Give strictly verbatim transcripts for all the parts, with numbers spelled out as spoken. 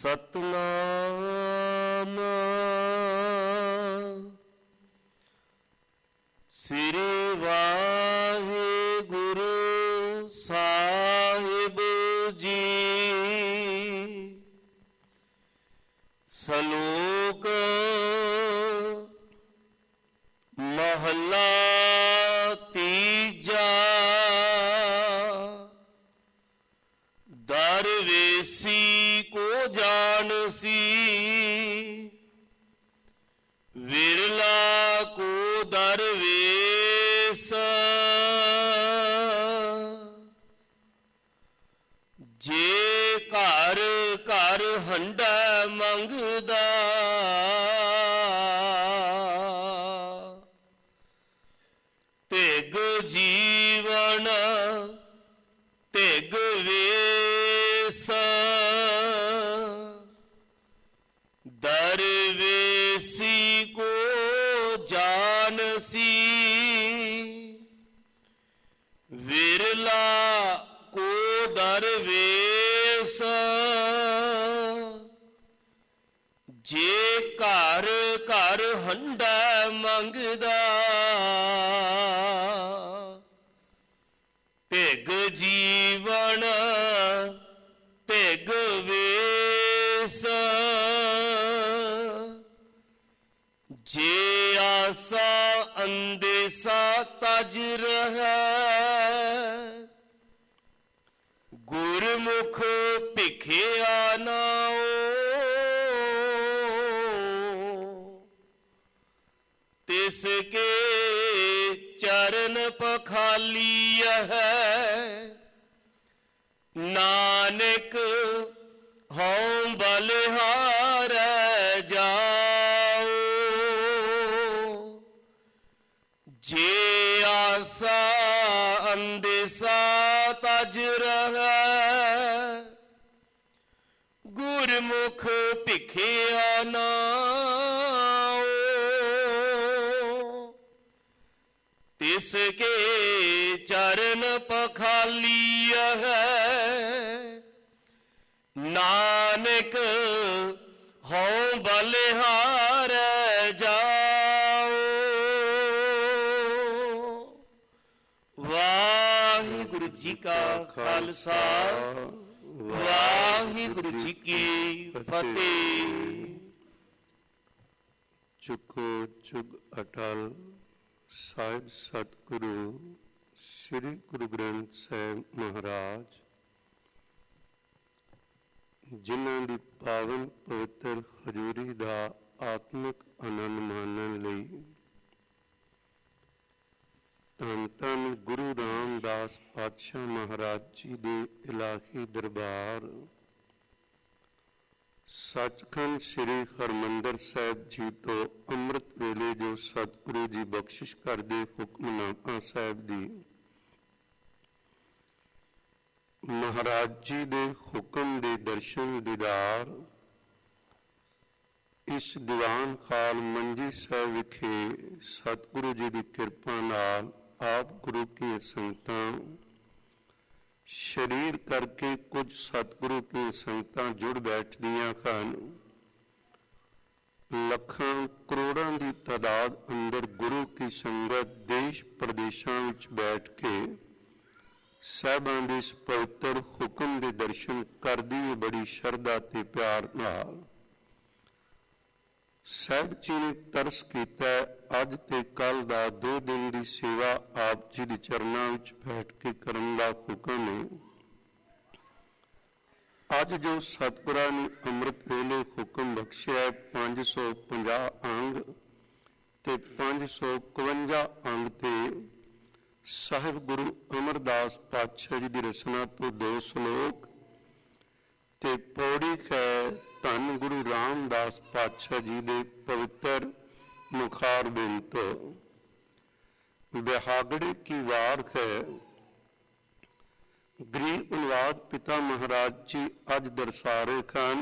ਸਤਨਾਮ ਸ੍ਰੀ ਵਾਹਿਗੁਰੂ ਸਾਹਿਬ ਜੀ। ਸਲੋਕ ਮਹਲਾ ਤੀਜਾ। ਦਰਵੇਸੀ ਕੋ ਜਾਣਸੀ, ਵਿਰਲਾ ਕੋ ਦਰਵੇਸ। ਜੇ ਘਰ ਘਰ ਹੰਡਾ ਮੰਗਦਾ, ਧਿਗ ਜੀਵਨ ਧਿਗ ਵੇਸ। ਦਰਵੇਸੀ ਕੋ ਜਾਣਸੀ, ਵਿਰਲਾ ਕੋ ਦਰਵੇਸ। ਜੇ ਘਰ ਘਰ ਹੰਡਾ ਮੰਗਦਾ, ਧਿਗ ਜੀਵਨ ਧਿਗ ਵੇਸ। ਜੇ ਆਸਾ ਅੰਦੇਸਾ ਤਜ ਰਹੈ, ਗੁਰਮੁਖ ਭਿਖਿਆ ਨਾਉ। ਤਿਸ ਕੇ ਚਰਨ ਪਖਾਲੀਐ, ਨਾਨਕ ਹਉ ਬਲਿਹਾਰੈ ਜਾਉ। ਜੇ ਆਸਾ ਅੰਦੇਸਾ ਤਜ ਰਹੈ, ਗੁਰਮੁਖ ਭਿਖਿਆ ਨਾਉ। ਤਿਸ ਕੇ ਚਰਨ ਪਖਾਲੀਐ, ਨਾਨਕ ਹਉ ਬਲਿਹਾਰੈ ਜਾਉ। ਵਾਹਿਗੁਰੂ ਜੀ ਕਾ ਖਾਲਸਾ, ਵਾਹਿਗੁਰੂ ਜੀ ਕੀ ਫਤਿਹ। ਚੁਕੋ ਚੁਗ ਅਟਲ ਸਾਹਿਬ ਸਤਿਗੁਰੂ ਸ੍ਰੀ ਗੁਰੂ ਗ੍ਰੰਥ ਸਾਹਿਬ ਮਹਾਰਾਜ, ਜਿਨ੍ਹਾਂ ਦੀ ਪਾਵਨ ਪਵਿੱਤਰ ਹਜ਼ੂਰੀ ਦਾ ਆਤਮਿਕ ਆਨੰਦ ਮਾਣਨ ਲਈ ਧੰਨ ਧੰਨ ਗੁਰੂ ਰਾਮਦਾਸ ਪਾਤਸ਼ਾਹ ਮਹਾਰਾਜ ਜੀ ਦੇ ਇਲਾਹੀ ਦਰਬਾਰ ਸੱਚਖੰਡ ਸ੍ਰੀ ਹਰਿਮੰਦਰ ਸਾਹਿਬ ਜੀ ਤੋਂ ਅੰਮ੍ਰਿਤ ਵੇਲੇ ਜੋ ਸਤਿਗੁਰੂ ਜੀ ਬਖਸ਼ਿਸ਼ ਕਰਦੇ ਹੁਕਮਨਾਮਾ ਸਾਹਿਬ ਦੀ ਮਹਾਰਾਜ ਜੀ ਦੇ ਹੁਕਮ ਦੇ ਦਰਸ਼ਨ ਦੀਦਾਰ ਇਸ ਦੀਵਾਨ ਖਾਲ ਮੰਜੀ ਸਾਹਿਬ ਵਿਖੇ ਸਤਿਗੁਰੂ ਜੀ ਦੀ ਕਿਰਪਾ ਨਾਲ ਆਪ ਗੁਰੂ ਕੀ ਸੰਗਤਾਂ ਸ਼ਰੀਰ ਕਰਕੇ ਕੁਝ ਸਤਿਗੁਰੂ ਕੀ ਸੰਗਤਾਂ ਜੁੜ ਬੈਠਦੀਆਂ ਹਨ। ਲੱਖਾਂ ਕਰੋੜਾਂ ਦੀ ਤਾਦਾਦ ਅੰਦਰ ਗੁਰੂ ਕੀ ਸੰਗਤ ਦੇਸ਼ ਪ੍ਰਦੇਸ਼ਾਂ ਵਿੱਚ ਬੈਠ ਕੇ ਸਾਹਿਬਾਂ ਦੇ ਇਸ ਪਵਿੱਤਰ ਹੁਕਮ ਦੇ ਦਰਸ਼ਨ ਕਰਦੀ ਹੈ ਬੜੀ ਸ਼ਰਧਾ ਤੇ ਪਿਆਰ ਨਾਲ। ਸਾਹਿਬ ਜੀ ਨੇ ਤਰਸ ਕੀਤਾ ਅੱਜ ਤੇ ਕੱਲ ਦਾ ਦੋ ਦਿਨ ਦੀ ਸੇਵਾ ਆਪ ਜੀ ਦੇ ਚਰਨਾਂ ਵਿੱਚ ਬੈਠ ਕੇ ਕਰਨ ਦਾ ਹੁਕਮ ਹੈ। ਅੱਜ ਜੋ ਸਤਿਗੁਰਾਂ ਨੇ ਅੰਮ੍ਰਿਤ ਵੇਲੇ ਹੁਕਮ ਬਖਸ਼ਿਆ ਪੰਜ ਸੌ ਪੰਜਾਹ ਅੰਗ ਤੇ ਪੰਜ ਸੌ ਇਕਵੰਜਾ ਅੰਗ ਤੇ ਸਾਹਿਬ ਗੁਰੂ ਅਮਰਦਾਸ ਪਾਤਸ਼ਾਹ ਜੀ ਦੀ ਰਚਨਾ ਤੋਂ ਦੋ ਸਲੋਕ ਤੇ ਪੌੜੀ ਹੈ ਧੰਨ ਗੁਰੂ ਰਾਮਦਾਸ ਪਾਤਸ਼ਾਹ ਜੀ ਦੇ ਪਵਿੱਤਰ ਮੁਖਾਰ ਬਿੰਦ। ਬਿਹਾਗੜੇ ਕੀ ਵਾਰ ਹੈ। ਗ੍ਰੀਬ ਉਨਵਾਦ ਪਿਤਾ ਮਹਾਰਾਜ ਜੀ ਅੱਜ ਦਰਸਾ ਰਹੇ ਹਨ।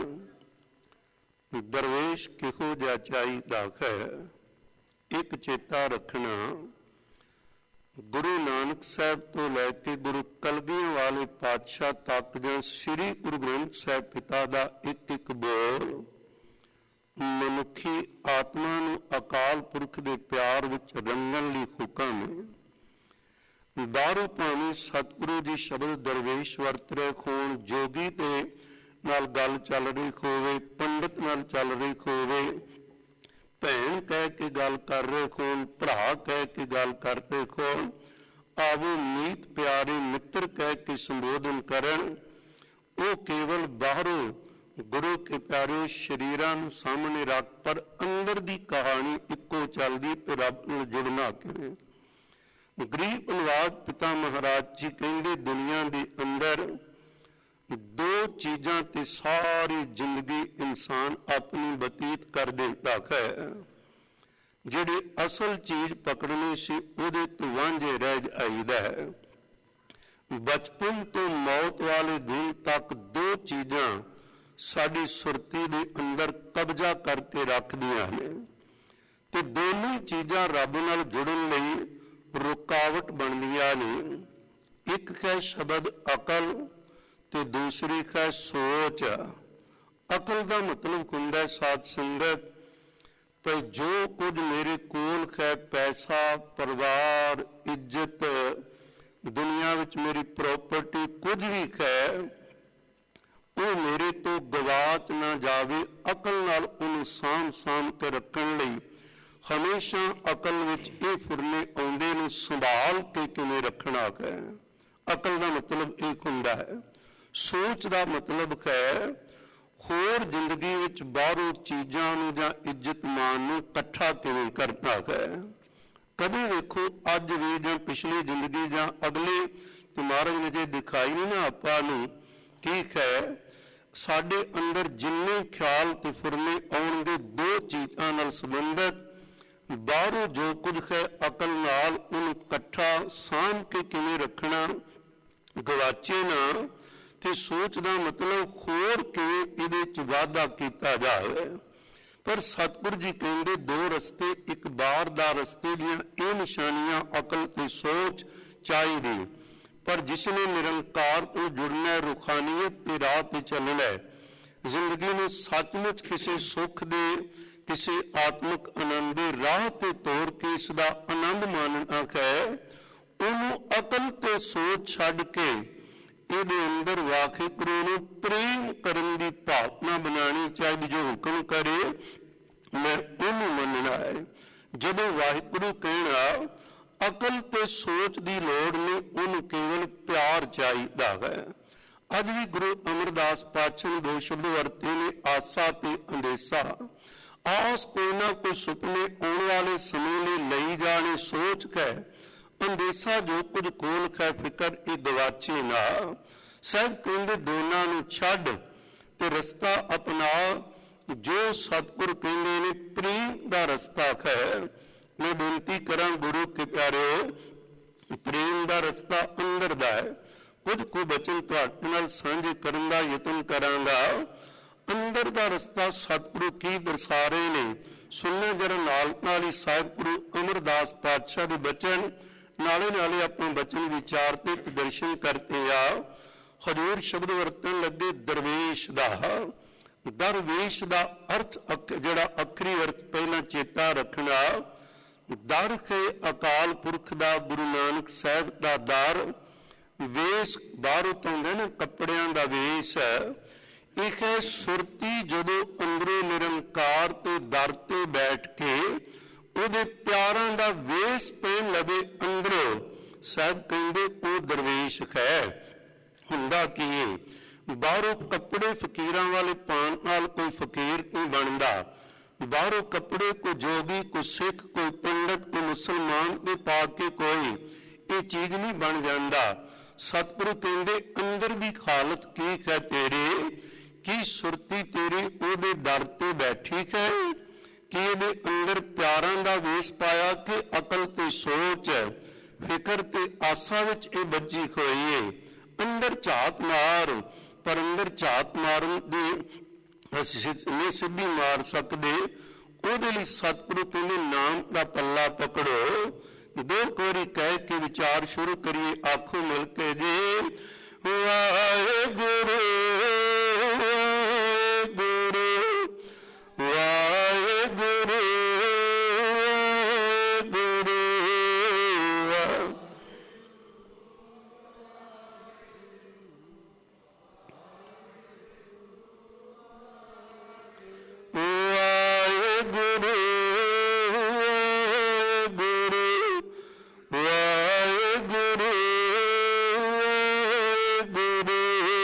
ਦਰਵੇਸ਼ ਕਿਹੋ ਜਿਹਾ ਚਾਹੀਦਾ ਹੈ। ਇੱਕ ਚੇਤਾ ਰੱਖਣਾ, ਗੁਰੂ ਨਾਨਕ ਸਾਹਿਬ ਤੋਂ ਲੈ ਕੇ ਗੁਰੂ ਕਲਗੀਆਂ ਵਾਲੇ ਪਾਤਸ਼ਾਹ ਤੱਕ ਜਾਂ ਸ੍ਰੀ ਗੁਰੂ ਗ੍ਰੰਥ ਸਾਹਿਬ ਪਿਤਾ ਦਾ ਇੱਕ ਇੱਕ ਬੋਲ ਸਤਿਗੁਰੂ ਜੀ ਸ਼ਬਦ ਦਰਵੇਸ਼ ਵਰਤ ਰਹੇ ਹੋਣ, ਜੋਗੀ ਤੇ ਨਾਲ ਗੱਲ ਚੱਲ ਰਹੀ ਹੋਵੇ, ਪੰਡਤ ਨਾਲ ਚੱਲ ਰਹੀ ਹੋਵੇ, ਭੈਣ ਕਹਿ ਕੇ ਗੱਲ ਕਰ ਰਹੇ ਹੋਣ, ਭਰਾ ਕਹਿ ਕੇ ਗੱਲ ਕਰ ਰਹੇ ਹੋਣ, ਆਵੋ ਮੀਤ ਪਿਆਰੇ ਮਿੱਤਰ ਕਹਿ ਕੇ ਸੰਬੋਧਨ ਕਰਨ, ਉਹ ਕੇਵਲ ਬਾਹਰੋਂ ਗੁਰੂ ਕੇ ਪਿਆਰੇ ਸ਼ਰੀਰਾਂ ਨੂੰ ਸਾਹਮਣੇ ਰੱਖ, ਪਰ ਅੰਦਰ ਦੀ ਕਹਾਣੀ ਇੱਕੋ ਚੱਲਦੀ ਤੇ ਰੱਬ ਨਾਲ ਜੁੜਨਾ ਕਿਵੇਂ। ਗਰੀਬ ਨਿਵਾਜ ਪਿਤਾ ਮਹਾਰਾਜ ਜੀ ਕਹਿੰਦੇ, ਦੁਨੀਆ ਦੇ ਅੰਦਰ ਦੋ ਚੀਜ਼ਾਂ ਤੇ ਸਾਰੀ ਜ਼ਿੰਦਗੀ ਇਨਸਾਨ ਆਪਣੀ ਬਤੀਤ ਕਰ ਦਿੰਦਾ ਹੈ। ਜਿਹੜੀ ਅਸਲ ਚੀਜ਼ ਪਕੜਨੀ ਸੀ ਉਹਦੇ ਤੋਂ ਵਾਂਝੇ ਰਹਿ ਜਾਈਦਾ ਹੈ। ਬਚਪਨ ਤੋਂ ਮੌਤ ਵਾਲੇ ਦਿਨ ਤੱਕ ਦੋ ਚੀਜ਼ਾਂ ਸਾਡੀ ਸੁਰਤੀ ਦੇ ਅੰਦਰ ਕਬਜ਼ਾ ਕਰਕੇ ਰੱਖਦੀਆਂ ਨੇ, ਤੇ ਦੋਨੋਂ ਚੀਜ਼ਾਂ ਰੱਬ ਨਾਲ ਜੁੜਨ ਲਈ ਰੁਕਾਵਟ ਬਣਦੀਆਂ ਨੇ। ਇੱਕ ਹੈ ਸ਼ਬਦ ਅਕਲ ਤੇ ਦੂਸਰੀ ਹੈ ਸੋਚ। ਅਕਲ ਦਾ ਮਤਲਬ ਹੁੰਦਾ ਸਾਧ ਸੰਗਤ ਪਰ ਜੋ ਕੁਝ ਮੇਰੇ ਕੋਲ ਹੈ, ਪੈਸਾ, ਪਰਿਵਾਰ, ਇੱਜ਼ਤ, ਦੁਨੀਆ ਵਿੱਚ ਮੇਰੀ ਪ੍ਰਾਪਰਟੀ ਕੁਝ ਵੀ ਹੈ, ਉਹ ਮੇਰੇ ਤੋਂ ਗਵਾਚ ਨਾ ਜਾਵੇ। ਅਕਲ ਨਾਲ ਉਹਨੂੰ ਸਾਂਭ ਸਾਂਭ ਕੇ ਰੱਖਣ ਲਈ ਹਮੇਸ਼ਾ ਅਕਲ ਵਿੱਚ ਇਹ ਫੁਰਨੇ ਆਉਂਦੇ ਨੇ, ਸੰਭਾਲ ਕੇ ਕਿਵੇਂ ਰੱਖਣਾ ਹੈ। ਅਕਲ ਦਾ ਮਤਲਬ ਇਹ ਹੁੰਦਾ ਹੈ। ਸੋਚ ਦਾ ਮਤਲਬ ਹੈ ਹੋਰ ਜ਼ਿੰਦਗੀ ਵਿੱਚ ਬਾਹਰੋਂ ਚੀਜ਼ਾਂ ਨੂੰ ਜਾਂ ਇੱਜ਼ਤ ਮਾਨ ਨੂੰ ਇਕੱਠਾ ਕਿਵੇਂ ਕਰਨਾ ਹੈ। ਕਦੇ ਵੇਖੋ ਅੱਜ ਵੀ ਜਾਂ ਪਿਛਲੀ ਜ਼ਿੰਦਗੀ ਜਾਂ ਅਗਲੇ ਤੇ ਮਹਾਰਾਜ ਨੇ ਜੇ ਦਿਖਾਈ ਨਹੀਂ ਨਾ ਆਪਾਂ ਨੂੰ ਕੀ ਹੈ, ਸਾਡੇ ਅੰਦਰ ਜਿੰਨੇ ਖਿਆਲ ਤੇ ਫੁਰਨੇ ਆਉਣਗੇ ਦੋ ਚੀਜ਼ਾਂ ਨਾਲ ਸੰਬੰਧਿਤ, ਬਾਹਰੋਂ ਜੋ ਕੁਝ ਹੈ ਅਕਲ ਨਾਲ ਉਹਨੂੰ ਇਕੱਠਾ ਸਾਂਭ ਕੇ ਕਿਵੇਂ ਰੱਖਣਾ, ਗਵਾਚੇ ਨਾ, ਤੇ ਸੋਚ ਦਾ ਮਤਲਬ ਹੋਰ ਕਿਵੇਂ ਇਹਦੇ ਚ ਵਾਧਾ ਕੀਤਾ ਜਾਵੇ। ਪਰ ਸਤਿਗੁਰੂ ਜੀ ਕਹਿੰਦੇ ਦੋ ਰਸਤੇ, ਇੱਕ ਬਾਹਰ ਦਾ ਰਸਤੇ ਦੀਆਂ ਇਹ ਨਿਸ਼ਾਨੀਆਂ ਅਕਲ ਤੇ ਸੋਚ ਚਾਹੀਦੀ, ਪਰ ਜਿਸ ਨੇ ਨਿਰੰਕਾਰ ਤੋਂ ਜੁੜਨਾ, ਰੂਹਾਨੀਅਤ ਦੀ ਰਾਹ ਤੇ ਚੱਲਣਾ, ਜ਼ਿੰਦਗੀ ਨੂੰ ਸੱਚਮੁੱਚ ਕਿਸੇ ਸੁੱਖ ਦੇ, ਕਿਸੇ ਆਤਮਿਕ ਆਨੰਦ ਦੇ ਰਾਹ ਤੇ ਤੋਰ ਕੇ ਇਸ ਦਾ ਆਨੰਦ ਮਾਣਨਾ ਹੈ, ਉਹਨੂੰ ਅਕਲ ਤੇ ਸੋਚ ਛੱਡ ਕੇ ਇਹਦੇ ਅੰਦਰ ਵਾਹਿਗੁਰੂ ਨੂੰ ਪ੍ਰੇਮ ਕਰਨ ਦੀ ਭਾਵਨਾ ਬਣਾਉਣੀ ਚਾਹੀਦੀ। ਜੋ ਹੁਕਮ ਕਰੇ ਮੈਂ ਉਹਨੂੰ ਮੰਨਣਾ ਹੈ। ਜਦੋਂ ਵਾਹਿਗੁਰੂ ਕਹਿਣਾ, ਅਕਲ ਤੇ ਸੋਚ ਦੀ ਲੋੜ ਨਹੀਂ, ਉਹਨੂੰ ਕੇਵਲ ਪਿਆਰ ਚਾਹੀਦਾ ਹੈ। ਅੱਜ ਵੀ ਗੁਰੂ ਅਮਰਦਾਸ ਪਾਤਸ਼ਾਹ ਨੇ ਦੋ ਸ਼ਬਦ ਵਰਤੇ ਨੇ, ਆਸਾ ਤੇ ਅੰਦੇਸਾ। ਆਸ ਕੋਈ ਨਾ ਕੋਈ ਸੁਪਨੇ ਆਉਣ ਵਾਲੇ ਸਮੇਂ ਲਈ ਲਈ ਜਾਣੇ, ਸੋਚ ਹੈ। ਅੰਦੇਸਾ ਜੋ ਕੁਝ ਕੋਲ ਹੈ, ਫਿਕਰ ਇਹ ਗਵਾਚੇ ਨਾ। ਸਭ ਕਹਿੰਦੇ ਦੋਨਾਂ ਨੂੰ ਛੱਡ ਤੇ ਰਸਤਾ ਅਪਣਾ, ਜੋ ਸਤਿਗੁਰ ਕਹਿੰਦੇ ਨੇ ਪ੍ਰੇਮ ਦਾ ਰਸਤਾ ਹੈ। ਮੈਂ ਬੇਨਤੀ ਕਰਾਂ ਗੁਰੂ ਕੇ ਪਿਆਰਿਓ, ਪ੍ਰੇਮ ਦਾ ਰਸਤਾ ਅੰਦਰ ਦਾ ਹੈ। ਕੁਝ ਕੁ ਬਚਨ ਤੁਹਾਡੇ ਨਾਲ ਸਾਂਝੇ ਕਰਨ ਦਾ ਯਤਨ ਕਰਾਂਗਾ। ਅੰਦਰ ਦਾ ਰਸਤਾ ਸਤਿਗੁਰੂ ਕੀ ਦਰਸਾ ਰਹੇ ਨੇ, ਸੁਣਨਾ ਜਰਾ ਨਾਲ ਨਾਲ ਹੀ ਸਾਹਿਬ ਗੁਰੂ ਅਮਰਦਾਸ ਪਾਤਸ਼ਾਹ ਦੇ ਬਚਨ, ਨਾਲੇ ਨਾਲੇ ਆਪਾਂ ਬਚਨ ਵਿਚਾਰ ਤੇ ਦਰਸ਼ਨ ਕਰਦੇ ਆ। ਹਜ਼ੂਰ ਸ਼ਬਦ ਵਰਤਣ ਲੱਗੇ ਦਰਵੇਸ਼ ਦਾ। ਦਰਵੇਸ਼ ਦਾ ਅਰਥ ਜਿਹੜਾ ਅੱਖਰੀ ਅਰਥ ਪਹਿਲਾਂ ਚੇਤਾ ਰੱਖਣਾ, ਦਰ ਹੈ ਅਕਾਲ ਪੁਰਖ ਦਾ, ਗੁਰੂ ਨਾਨਕ ਸਾਹਿਬ ਦਾ ਦਰ। ਵੇਸ਼ ਬਾਹਰੋਂ ਤੋਂ ਹੁੰਦੇ ਨਾ, ਕੱਪੜਿਆਂ ਦਾ ਵੇਸ਼ ਹੈ। ਇਹ ਹੈ ਸੁਰਤੀ ਜਦੋਂ ਅੰਦਰੋਂ ਨਿਰੰਕਾਰ ਤੇ ਦਰ ਤੇ ਬੈਠ ਕੇ ਉਹਦੇ ਪਿਆਰਾਂ ਦਾ ਵੇਸ਼ ਪਹਿਨ ਲਵੇ ਅੰਦਰੋਂ, ਸਾਹਿਬ ਕਹਿੰਦੇ ਉਹ ਦਰਵੇਸ਼ ਹੈ। ਹੁੰਦਾ ਕੀ ਹੈ, ਬਾਹਰੋਂ ਕੱਪੜੇ ਫਕੀਰਾਂ ਵਾਲੇ ਪਾਉਣ ਨਾਲ ਕੋਈ ਫਕੀਰ ਨਹੀਂ ਬਣਦਾ। ਬਾਹਰੋਂ ਕੱਪੜੇ ਕੋਈ ਜੋਗੀ, ਕੋਈ ਸਿੱਖ, ਕੋਈ ਪੰਡਤ, ਕੋਈ ਮੁਸਲਮਾਨ ਦੇ ਪਾ ਕੇ ਕੋਈ ਇਹ ਚੀਜ਼ ਨਹੀਂ ਬਣ ਜਾਂਦਾ। ਸਤਿਗੁਰੂ ਕਹਿੰਦੇ ਅੰਦਰ ਦੀ ਹਾਲਤ ਕੀ ਹੈ ਤੇਰੇ, ਕੀ ਸੁਰਤੀ ਤੇਰੀ ਉਹਦੇ ਦਰ ਤੇ ਬੈਠੀ ਹੈ, ਕਿ ਇਹਦੇ ਅੰਦਰ ਪਿਆਰਾਂ ਦਾ ਵੇਸ਼ ਪਾਇਆ ਕਿ ਅਕਲ ਤੇ ਸੋਚ, ਫਿਕਰ ਤੇ ਆਸਾ ਵਿੱਚ ਇਹ ਬੱਝੀ ਹੋਈ ਏ। ਅੰਦਰ ਝਾਤ ਮਾਰ, ਪਰ ਅੰਦਰ ਝਾਤ ਮਾਰਨ ਦੀ ਨਹੀਂ ਸਿੱਧੀ ਮਾਰ ਸਕਦੇ। ਉਹਦੇ ਲਈ ਸਤਿਗੁਰੂ ਕਹਿੰਦੇ ਨਾਮ ਦਾ ਪੱਲਾ ਪਕੜੋ। ਦੋ ਕੋਰੀ ਕਹਿ ਕੇ ਵਿਚਾਰ ਸ਼ੁਰੂ ਕਰੀਏ, ਆਖੋ ਮਿਲ ਕੇ ਜੀ ਵਾਹਿਗੁਰੂ ਗੁਰੂ ਵਾਹਿਗੁਰੂ ਗੁਰੂ। ਵਾਹਿਗੁਰੂ ਗੁਰੂ ਵਾਹਿਗੁਰੂ ਗੁਰੂ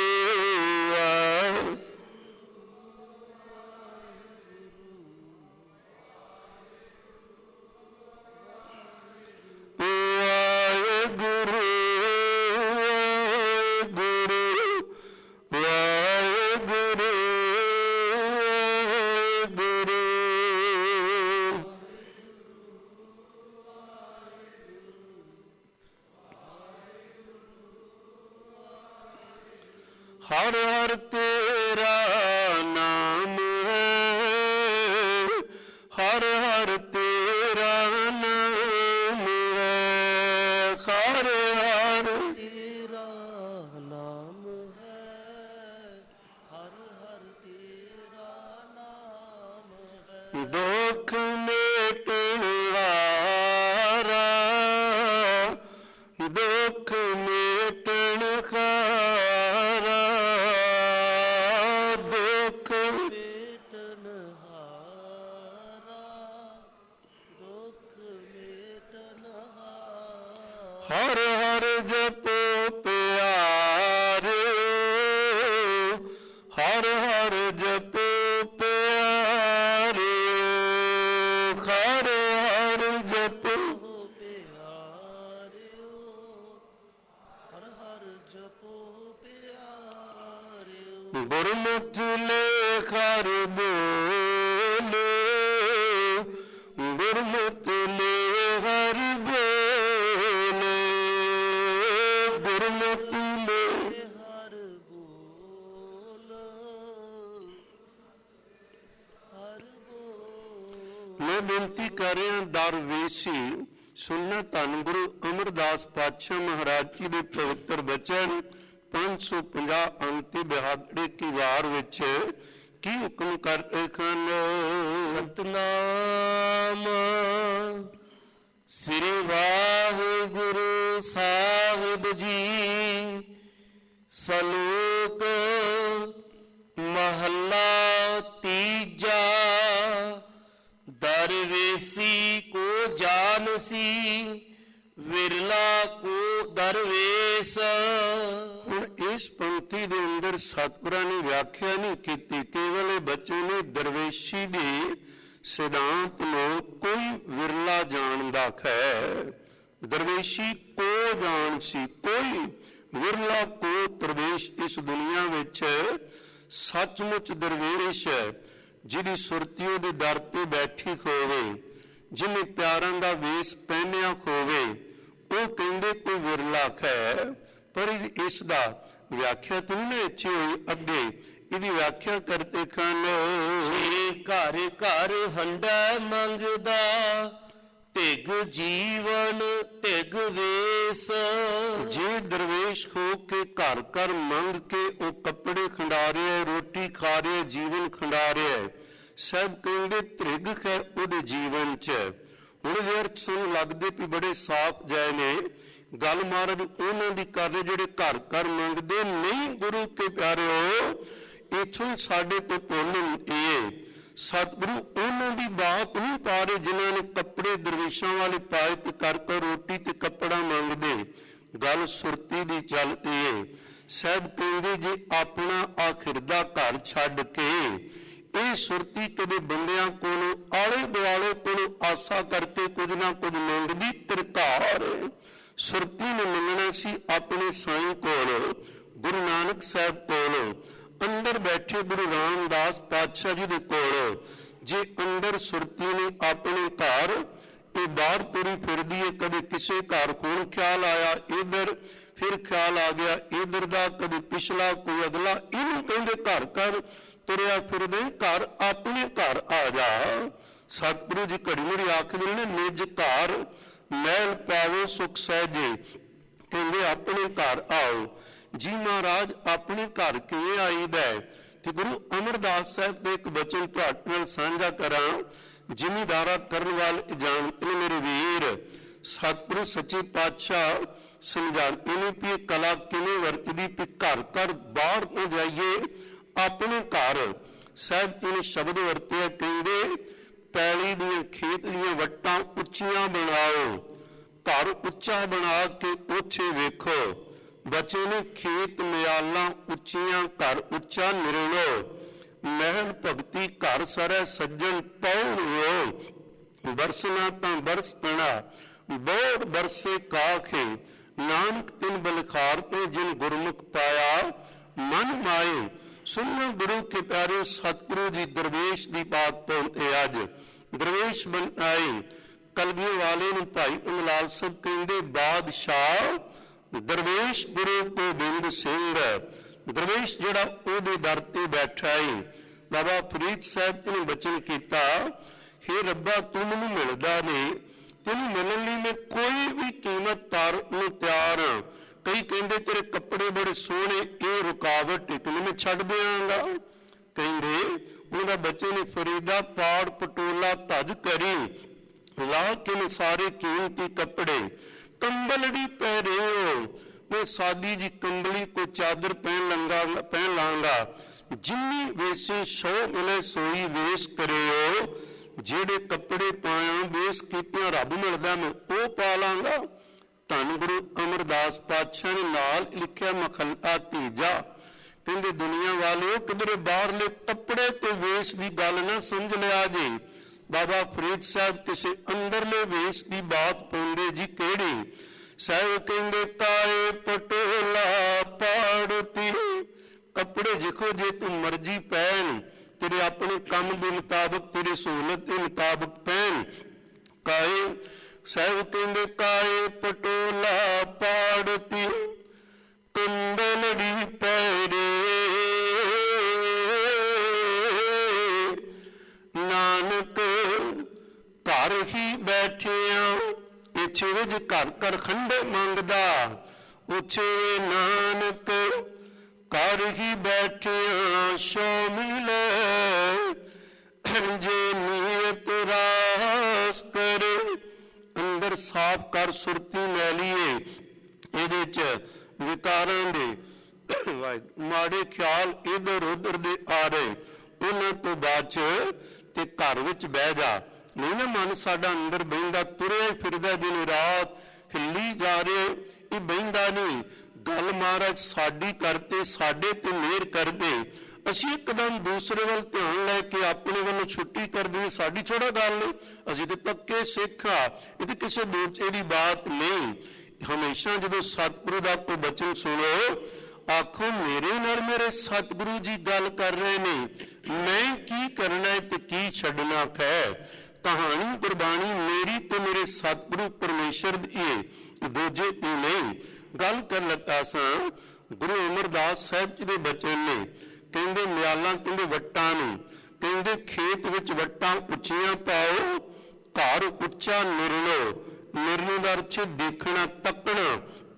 ਵਾਹਿਗੁਰੂ ਵਾਹਿਗੁਰੂ ਗੁਰੂ ਹਰ ਹਰ ਤੇਰਾ ਨਾਮ ਹੈ, ਹਰ ਹਰ ਤੇਰਾ ਨਾਮ ਹੈ, ਹਰ ਹਰ ਤੇਰਾ ਨਾਮ ਹੈ, ਹਰ ਹਰ ਤੇਰਾ ਨਾਮ ਹੈ। ਦੁੱਖ ਮੇਟਣ ਹਾਰਾ, ਦੁੱਖ ਮੇਟਣ ਹਾਰਾ, ਦੁੱਖ ਮੇਟਨ ਹਾਰਾ, ਦੁੱਖ ਮੇਟਨ ਹਾਰਾ। ਹਰ ਹਰ ਜਪੋ ਪਿਆਰਿਓ, ਹਰ ਹਰ ਜਪੋ ਪਿਆਰਿਓ, ਹਰ ਹਰ ਜਪੋ ਪਿਆਰਿਓ, ਹਰ ਹਰ ਜਪੋ ਪਿਆਰਿਓ। ਗੁਰਮੁਖਿ ਲੇਖਰ ਬੋਲੇ, ਗੁਰਮੁਖਿ ਲੇਖਰ ਬੋਲੇ, ਗੁਰਮੁਖਿ ਲੇ ਹਰ ਬੋਲ, ਹਰ ਬੋਲ। ਮੈਂ ਬੇਨਤੀ ਕਰ ਰਿਹਾ ਦਰਵੇਸ਼ੀ ਸੁਣਨਾ ਧੰਨ ਗੁਰੂ ਅਮਰਦਾਸ ਪਾਤਸ਼ਾਹ ਮਹਾਰਾਜ ਜੀ ਦੇ ਪਵਿੱਤਰ ਬਚਨ ਪੰਜ ਸੌ ਪੰਜਾਹ ਅੰਤੀ ਬਿਹਾੜੇ ਕੀ ਵਾਰ ਵਿੱਚ ਕੀ ਹੁਕਮ ਕਰਦੇ ਹਨ। ਸਤਨਾਮ ਸ੍ਰੀ ਵਾਹਿਗੁਰੂ ਸਾਹਿਬ ਜੀ। ਸਲੋਕ ਮਹੱਲਾ ਤੀਜਾ। ਦਰਵੇਸੀ ਕੋ ਜਾਨਸੀ, ਵਿਰਲਾ ਕੋ ਦਰਵੇਸ। ਹੁਣ ਇਸ ਪੰਕਤੀ ਦੇ ਅੰਦਰ ਸਤਿਗੁਰਾਂ ਨੇ ਵਿਆਖਿਆ ਨਹੀਂ ਕੀਤੀ, ਕੇਵਲ ਇਹ ਬੱਚੇ ਨੇ ਦਰਵੇਸ਼ੀ ਦੇ ਸਿਧਾਂਤ ਨੂੰ ਕੋਈ ਵਿਰਲਾ ਜਾਣਦਾ ਹੈ। ਦਰਵੇਸ਼ੀ ਕੋ ਜਾਣ ਸੀ, ਕੋਈ ਵਿਰਲਾ ਕੋ ਦਰਵੇਸ਼ ਇਸ ਦੁਨੀਆ ਵਿੱਚ ਸੱਚਮੁੱਚ ਦਰਵੇਸ਼ ਹੈ, ਜਿਹਦੀ ਸੁਰਤੀ ਉਹਦੇ ਦਰ ਤੇ ਬੈਠੀ ਹੋਵੇ, ਜਿਹਨੇ ਪਿਆਰਾਂ ਦਾ ਵੇਸ ਪਹਿਨਿਆ ਹੋਵੇ, ਉਹ ਕਹਿੰਦੇ ਕੋਈ ਵਿਰਲਾ ਹੈ। ਪਰ ਇਸ ਦਾ ਵਿਆਖਿਆ ਤਾਂ ਨਹੀਂ ਇੱਥੇ ਹੋਈ, ਅੱਗੇ ਇਹਦੀ ਵਿਆਖਿਆ ਕਰਤੇ ਹਨ। ਜੇ ਘਰ ਘਰ ਹੰਡਾ ਮੰਗਦਾ, ਧਿਗ ਜੀਵਨ ਧਿਗ ਵੇਸ। ਜੇ ਦਰਵੇਸ਼ ਹੋ ਕੇ ਘਰ ਘਰ ਮੰਗ ਕੇ ਉਹ ਕੱਪੜੇ ਖੰਡਾ ਰਿਹਾ, ਰੋਟੀ ਖਾ ਰਿਹਾ, ਜੀਵਨ ਖੰਡਾ ਰਿਹਾ, ਸਭ ਕਹਿੰਦੇ ਧਿਗ ਹੈ ਉਹਦੇ ਜੀਵਨ 'ਚ। ਹੁਣ ਇਹ ਅਰਥ ਸਾਨੂੰ ਲੱਗਦੇ ਵੀ ਬੜੇ ਸਾਫ਼ ਜਾਏ ਨੇ, ਗੱਲ ਮਹਾਰਾਜ ਉਹਨਾਂ ਦੀ ਕਰ ਰਹੇ ਜਿਹੜੇ ਘਰ ਘਰ ਮੰਗਦੇ ਨਹੀਂ। ਗੁਰੂ ਕੇ ਪਿਆਰਿਓ, ਇੱਥੋਂ ਸਾਡੇ ਤੋਂ ਪੁੰਨ ਇਹ ਸਤਿਗੁਰੂ ਉਹਨਾਂ ਦੀ ਬਾਤ ਨਹੀਂ ਪਾ ਰਹੇ ਜਿਨ੍ਹਾਂ ਨੇ ਕੱਪੜੇ ਦਰਵੇਸ਼ਾਂ ਵਾਲੇ ਪਾਏ ਤੇ ਕਰ ਕਰ ਰੋਟੀ ਤੇ ਕੱਪੜਾ ਮੰਗਦੇ। ਗੱਲ ਸੁਰਤੀ ਦੀ ਚੱਲਦੀ ਏ। ਸਹਿਬ ਕਹਿੰਦੇ ਜੇ ਆਪਣਾ ਆਖਿਰ ਦਾ ਘਰ ਛੱਡ ਕੇ ਇਹ ਸੁਰਤੀ ਕਦੇ ਬੰਦਿਆਂ ਕੋਲੋਂ ਆਲੇ ਦੁਆਲੇ ਕੋਲੋਂ ਆਸਾ ਕਰਕੇ ਕੁਝ ਨਾ ਕੁਝ ਮੰਗਦੀ, ਤਿਰਕਾਰ ਸੁਰਤੀ ਨੇ ਮੰਗਣਾ ਸੀ ਆਪਣੇ ਸਾਈਂ ਕੋਲ, ਗੁਰੂ ਨਾਨਕ ਸਾਹਿਬ ਕੋਲ, ਅੰਦਰ ਬੈਠੇ ਗੁਰੂ ਰਾਮਦਾਸ ਪਾਤਸ਼ਾਹ ਜੀ ਦੇ ਕੋਲ। ਜੇ ਅੰਦਰ ਸੁਰਤੀ ਨੇ ਆਪਣੇ ਘਰ, ਇਹ ਬਾਹਰ ਤੁਰੀ ਫਿਰਦੀ ਹੈ, ਕਦੇ ਕਿਸੇ ਘਰ ਹੁਣ ਖਿਆਲ ਆਇਆ ਇੱਧਰ, ਫਿਰ ਖਿਆਲ ਆ ਗਿਆ ਇੱਧਰ ਦਾ, ਕਦੇ ਪਿਛਲਾ ਕੋਈ ਅਗਲਾ, ਇਹਨੂੰ ਕਹਿੰਦੇ ਘਰ ਘਰ ਤੁਰਿਆ ਫਿਰਦੇ। ਘਰ ਆਪਣੇ ਘਰ ਆ ਜਾ। ਸਤਿਗੁਰੂ ਜੀ ਘੜੀ ਮੁੜੀ ਆਖਦੇ ਨੇ ਨਿਜ ਘਰ ਮਹਿਲ ਪਾਵੋ ਸੁਖ ਸਹਿਜੇ, ਕਹਿੰਦੇ ਆਪਣੇ ਘਰ ਆਓ। ਜੀ ਮਹਾਰਾਜ ਆਪਣੇ ਘਰ ਕਿਵੇਂ ਆਈਦਾ? ਤੇ ਗੁਰੂ ਅਮਰਦਾਸ ਸਾਹਿਬ ਦੇ ਇੱਕ ਬਚਨ ਤੁਹਾਡੇ ਨਾਲ ਸਾਂਝਾ ਕਰਾਂ। ਜ਼ਿਮੀਦਾਰਾ ਕਰਨ ਵਾਲੇ ਜਾਣਦੇ ਨੇ ਮੇਰੇ ਵੀਰ, ਸਤਿਗੁਰੂ ਸੱਚੇ ਪਾਤਸ਼ਾਹ ਸਮਝਾਉਂਦੇ ਨੇ ਵੀ ਇਹ ਕਲਾ ਕਿਵੇਂ ਵਰਤਦੀ, ਵੀ ਘਰ ਘਰ ਬਾਹਰ ਨਾ ਜਾਈਏ, ਆਪਣੇ ਘਰ। ਸਾਹਿਬ ਜੀ ਨੇ ਸ਼ਬਦ ਵਰਤਿਆ, ਕਹਿੰਦੇ ਪੈਲੀ ਦੀਆਂ ਖੇਤ ਦੀਆਂ ਵੱਟਾਂ ਉੱਚੀਆਂ ਬਣਾਓ, ਘਰ ਉੱਚਾ ਬਣਾ ਕੇ ਉੱਥੇ ਵੇਖੋ। ਬਚੇ ਨੇ ਖੇਤ ਮਿਆਲਾਂ ਉੱਚੀਆਂ, ਘਰ ਉੱਚਾ ਨਿਰਣੋ। ਮਹਿਲ ਭਗਤੀ ਘਰ ਸਰੈ ਸੱਜਣ ਪਉਣਿਓ। ਬਰਸਣਾ ਤਾਂ ਬਰਸ ਪੈਣਾ ਬੋੜ ਬਰਸੇ ਕਾਖੇ। ਨਾਨਕ ਤਿਨ ਬਲਖਾਰ ਤੇ ਜਿਨ ਗੁਰਮੁਖ ਪਾਇਆ ਮਨ ਮਾਏ। ਸੁਣੋ ਗੁਰੂ ਕੇ ਪਿਆਰੇ, ਸਤਿਗੁਰੂ ਜੀ ਦਰਵੇਸ਼ ਦੀ ਬਾਤ ਪਹੁੰਚੇ। ਅੱਜ ਦਰਵੇਸ਼ ਬਣ ਆਏ। ਕਲਗੀ ਵਾਲੇ ਨੂੰ ਭਾਈ ਉਮਲਾਲ ਸਾਹਿਬ ਕਹਿੰਦੇ ਬਾਦਸ਼ਾਹ ਦਰਵੇਸ਼ ਗੁਰੂ ਗੋਬਿੰਦ ਸਿੰਘ। ਦਰਵੇਸ਼ ਜਿਹੜਾ ਉਹਦੇ ਦਰ ਤੇ ਬੈਠਾ ਏ। ਬਾਬਾ ਫਰੀਦ ਸਾਹਿਬ ਜੀ ਨੇ ਬਚਨ ਕੀਤਾ, ਹੇ ਰੱਬਾ ਤੂੰ ਮੈਨੂੰ ਮਿਲਦਾ ਨਹੀਂ, ਤੈਨੂੰ ਮਿਲਣ ਲਈ ਮੈਂ ਕੋਈ ਵੀ ਕੀਮਤ ਤਾਰਨ ਨੂੰ ਤਿਆਰ ਹਾਂ। ਕਈ ਕਹਿੰਦੇ ਤੇਰੇ ਕੱਪੜੇ ਬੜੇ ਸੋਹਣੇ, ਇਹ ਰੁਕਾਵਟ ਇੱਕ ਨਹੀਂ, ਮੈਂ ਛੱਡ ਦਿਆਂਗਾ। ਕਹਿੰਦੇ ਉਹਦਾ ਬੱਚੇ ਨੇ ਫਰੀਦਾ ਪਾੜ ਪਟੋਲਾ ਧੱਜ ਕਰੀ, ਲਾ ਕੇ ਸਾਰੇ ਕੀਮਤੀ ਕੱਪੜੇ। ਕੰਬਲੜੀ ਪਹਿਰਿਓ, ਮੈਂ ਸਾਦੀ ਜੀ ਕੰਬਲੀ ਕੋ ਚਾਦਰ ਪਹਿਨ ਲੰਗਾ ਪਹਿਨ ਲਾਂਗਾ। ਜਿੰਨੀ ਵੇਸੀ ਸੋ ਮਿਲੇ ਸੋਈ ਵੇਸ ਕਰਿਓ। ਜਿਹੜੇ ਕੱਪੜੇ ਪਾਇਆ ਵੇਸ ਕੀਤਿਆਂ ਰੱਬ ਮਿਲਦਾ, ਮੈਂ ਉਹ ਪਾ ਲਾਂਗਾ। ਧੰਨ ਗੁਰੂ ਅਮਰਦਾਸ ਪਾਤਸ਼ਾਹ ਨੇ ਨਾਲ ਲਿਖਿਆ ਮਖੱਲਾ ਤੀਜਾ। ਕਹਿੰਦੇ ਦੁਨੀਆ ਵਾਲਿਓ ਕਿਧਰੇ ਬਾਹਰਲੇ ਕੱਪੜੇ ਤੇ ਵੇਸ ਦੀ ਗੱਲ ਨਾ ਸਮਝ ਲਿਆ ਜੀ। ਬਾਬਾ ਫਰੀਦ ਸਾਹਿਬ ਕਿਸੇ ਅੰਦਰਲੇ ਵੇਸ ਦੀ ਬਾਤ ਪਾਉਂਦੇ ਜੀ। ਕਿਹੜੀ? ਸਾਹਿਬ ਕਹਿੰਦੇ ਕਾਏ ਪਟੋਲਾ ਪਾੜਤੀ। ਕੱਪੜੇ ਜਿਖੋ ਜੇ ਤੂੰ ਮਰਜ਼ੀ ਪਹਿਨ, ਤੇਰੇ ਆਪਣੇ ਕੰਮ ਦੇ ਮੁਤਾਬਕ, ਤੇਰੀ ਸਹੂਲਤ ਦੇ ਮੁਤਾਬਕ ਪਹਿਨ। ਕਾਏ ਸਾਹਿਬ ਕਹਿੰਦੇ ਕਾਏ ਪਟੋਲਾ ਪਾੜਤੀ, ਕੁੰਡਲੜੀ ਪਹਿਰੇ। ਨਾਨਕ ਘਰ ਹੀ ਬੈਠਿਆ, ਇੱਥੇ ਵਿੱਚ ਘਰ ਘਰ ਖੰਡੇ ਮੰਗਦਾ। ਉੱਥੇ ਨਾਨਕ ਘਰ ਹੀ ਬੈਠਿਆ ਸੋ ਮਿਲੇ। ਜੇ ਨੀਅਤ ਰਾਸ ਕਰੇ, ਅੰਦਰ ਸਾਫ਼ ਕਰ ਸੁਰਤੀ ਲੈ ਲਈਏ। ਇਹਦੇ ਚ ਵਿਕਾਰਾਂ ਦੇ ਮਾੜੇ ਖਿਆਲ ਇਧਰ ਉਧਰ ਦੇ ਆ ਰਹੇ, ਉਹਨਾਂ ਤੋਂ ਬਾਅਦ ਚ ਤੇ ਘਰ ਵਿੱਚ ਬਹਿ ਜਾ। ਨਹੀਂ ਨਾ ਮਨ ਸਾਡਾ ਅੰਦਰ ਬਹਿੰਦਾ, ਤੁਰਿਆ ਫਿਰਦਾ ਦਿਨ ਰਾਤ, ਹਿੱਲੀ ਜਾ ਰਿਹਾ, ਇਹ ਬਹਿੰਦਾ ਨਹੀਂ। ਗੱਲ ਮਹਾਰਾਜ ਸਾਡੀ ਕਰਤੇ, ਸਾਡੇ ਤੇ ਮਿਹਰ ਕਰਦੇ। ਅਸੀਂ ਇੱਕਦਮ ਦੂਸਰੇ ਵੱਲ ਧਿਆਨ ਲੈ ਕੇ ਆਪਣੇ ਵੱਲੋਂ ਛੁੱਟੀ ਕਰ ਦਈਏ, ਸਾਡੀ ਥੋੜਾ ਗੱਲ ਨਹੀਂ। ਅਸੀਂ ਤੇ ਪੱਕੇ ਸਿੱਖ ਆ, ਇਹ ਤੇ ਕਿਸੇ ਦੂਜੇ ਦੀ ਬਾਤ ਨਹੀਂ। ਹਮੇਸ਼ਾ ਜਦੋਂ ਸਤਿਗੁਰੂ ਦਾ ਕੋਈ ਬਚਨ ਸੁਣੋ, ਆਖੋ ਮੇਰੇ ਨਾਲ ਮੇਰੇ ਸਤਿਗੁਰੂ ਜੀ ਗੱਲ ਕਰ ਰਹੇ ਨੇ, ਮੈਂ ਕੀ ਕਰਨਾ ਹੈ ਤੇ ਕੀ ਛੱਡਣਾ ਹੈ। ਕਹਾਣੀ ਕੁਰਬਾਨੀ ਮੇਰੀ ਤੇ ਮੇਰੇ ਸਤਿਗੁਰੂ ਪਰਮੇਸ਼ਰ ਦੀ ਹੈ, ਦੂਜੇ ਦੀ ਨਹੀਂ। ਗੱਲ ਕਰ ਲੱਗਾ ਸਾਂ ਗੁਰੂ ਅਮਰਦਾਸ ਸਾਹਿਬ ਜੀ ਦੇ ਬਚਨ ਨੇ। ਕਹਿੰਦੇ ਮਿਆਲਾਂ ਕਹਿੰਦੇ ਵੱਟਾਂ ਨੂੰ, ਕਹਿੰਦੇ ਖੇਤ ਵਿੱਚ ਵੱਟਾਂ ਉੱਚੀਆਂ ਪਾਓ, ਘਰ ਉੱਚਾ ਨਿਰਣੋ। ਨਿਰਣੇ ਦਾ ਅਰਥ ਦੇਖਣਾ, ਤੱਕਣਾ।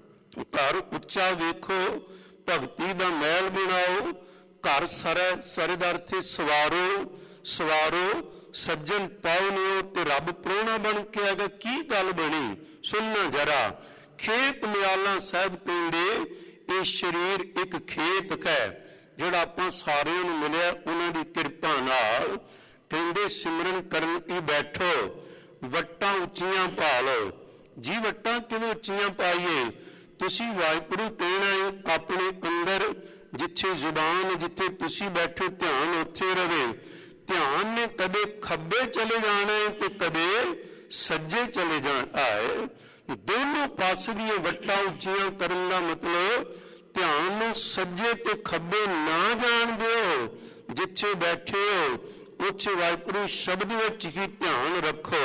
ਘਰ ਉੱਚਾ ਵੇਖੋ, ਭਗਤੀ ਦਾ ਮਹਿਲ ਬਣਾਓ। ਘਰ ਸਰੈ, ਸਰੇ ਦਾ ਅਰਥ ਸਵਾਰੋ, ਸਵਾਰੋ। ਸੱਜਣ ਪਾਉਣਿਓ ਤੇ ਰੱਬ ਪ੍ਰਾਹੁਣਾ ਬਣ ਕੇ ਆਏਗਾ। ਕੀ ਗੱਲ ਬਣੀ ਸੁਣਨਾ ਜਰਾ। ਖੇਤ ਮਿਆਲਾਂ ਸਾਹਿਬ ਕਹਿੰਦੇ ਇਹ ਸਰੀਰ ਇੱਕ ਖੇਤ ਹੈ ਜਿਹੜਾ ਆਪਾਂ ਸਾਰਿਆਂ ਨੂੰ ਮਿਲਿਆ ਉਹਨਾਂ ਦੀ ਕਿਰਪਾ ਨਾਲ। ਕਹਿੰਦੇ ਸਿਮਰਨ ਕਰਨ ਦੀ ਬੈਠੋ, ਵੱਟਾਂ ਉੱਚੀਆਂ ਪਾ ਲਓ। ਜੀ ਵੱਟਾਂ ਕਿਵੇਂ ਉੱਚੀਆਂ ਪਾਈਏ? ਤੁਸੀਂ ਵਾਹਿਗੁਰੂ ਕਹਿਣਾ ਹੈ ਆਪਣੇ ਅੰਦਰ, ਜਿੱਥੇ ਜ਼ੁਬਾਨ, ਜਿੱਥੇ ਤੁਸੀਂ ਬੈਠੇ ਧਿਆਨ ਉੱਥੇ ਰਵੇ। ਧਿਆਨ ਨੇ ਕਦੇ ਖੱਬੇ ਚਲੇ ਜਾਣਾ ਹੈ ਤੇ ਕਦੇ ਸੱਜੇ ਚਲੇ ਜਾਣਾ ਹੈ। ਦੋਨੋਂ ਪਾਸੇ ਦੀਆਂ ਵੱਟਾਂ ਉੱਚੀਆਂ ਕਰਨ ਦਾ ਮਤਲਬ ਧਿਆਨ ਨੂੰ ਸੱਜੇ ਤੇ ਖੱਬੇ ਨਾ ਜਾਣ ਦਿਓ। ਜਿੱਥੇ ਬੈਠੇ ਹੋ ਉੱਥੇ ਵਾਹਿਗੁਰੂ ਸ਼ਬਦ ਵਿੱਚ ਹੀ ਧਿਆਨ ਰੱਖੋ।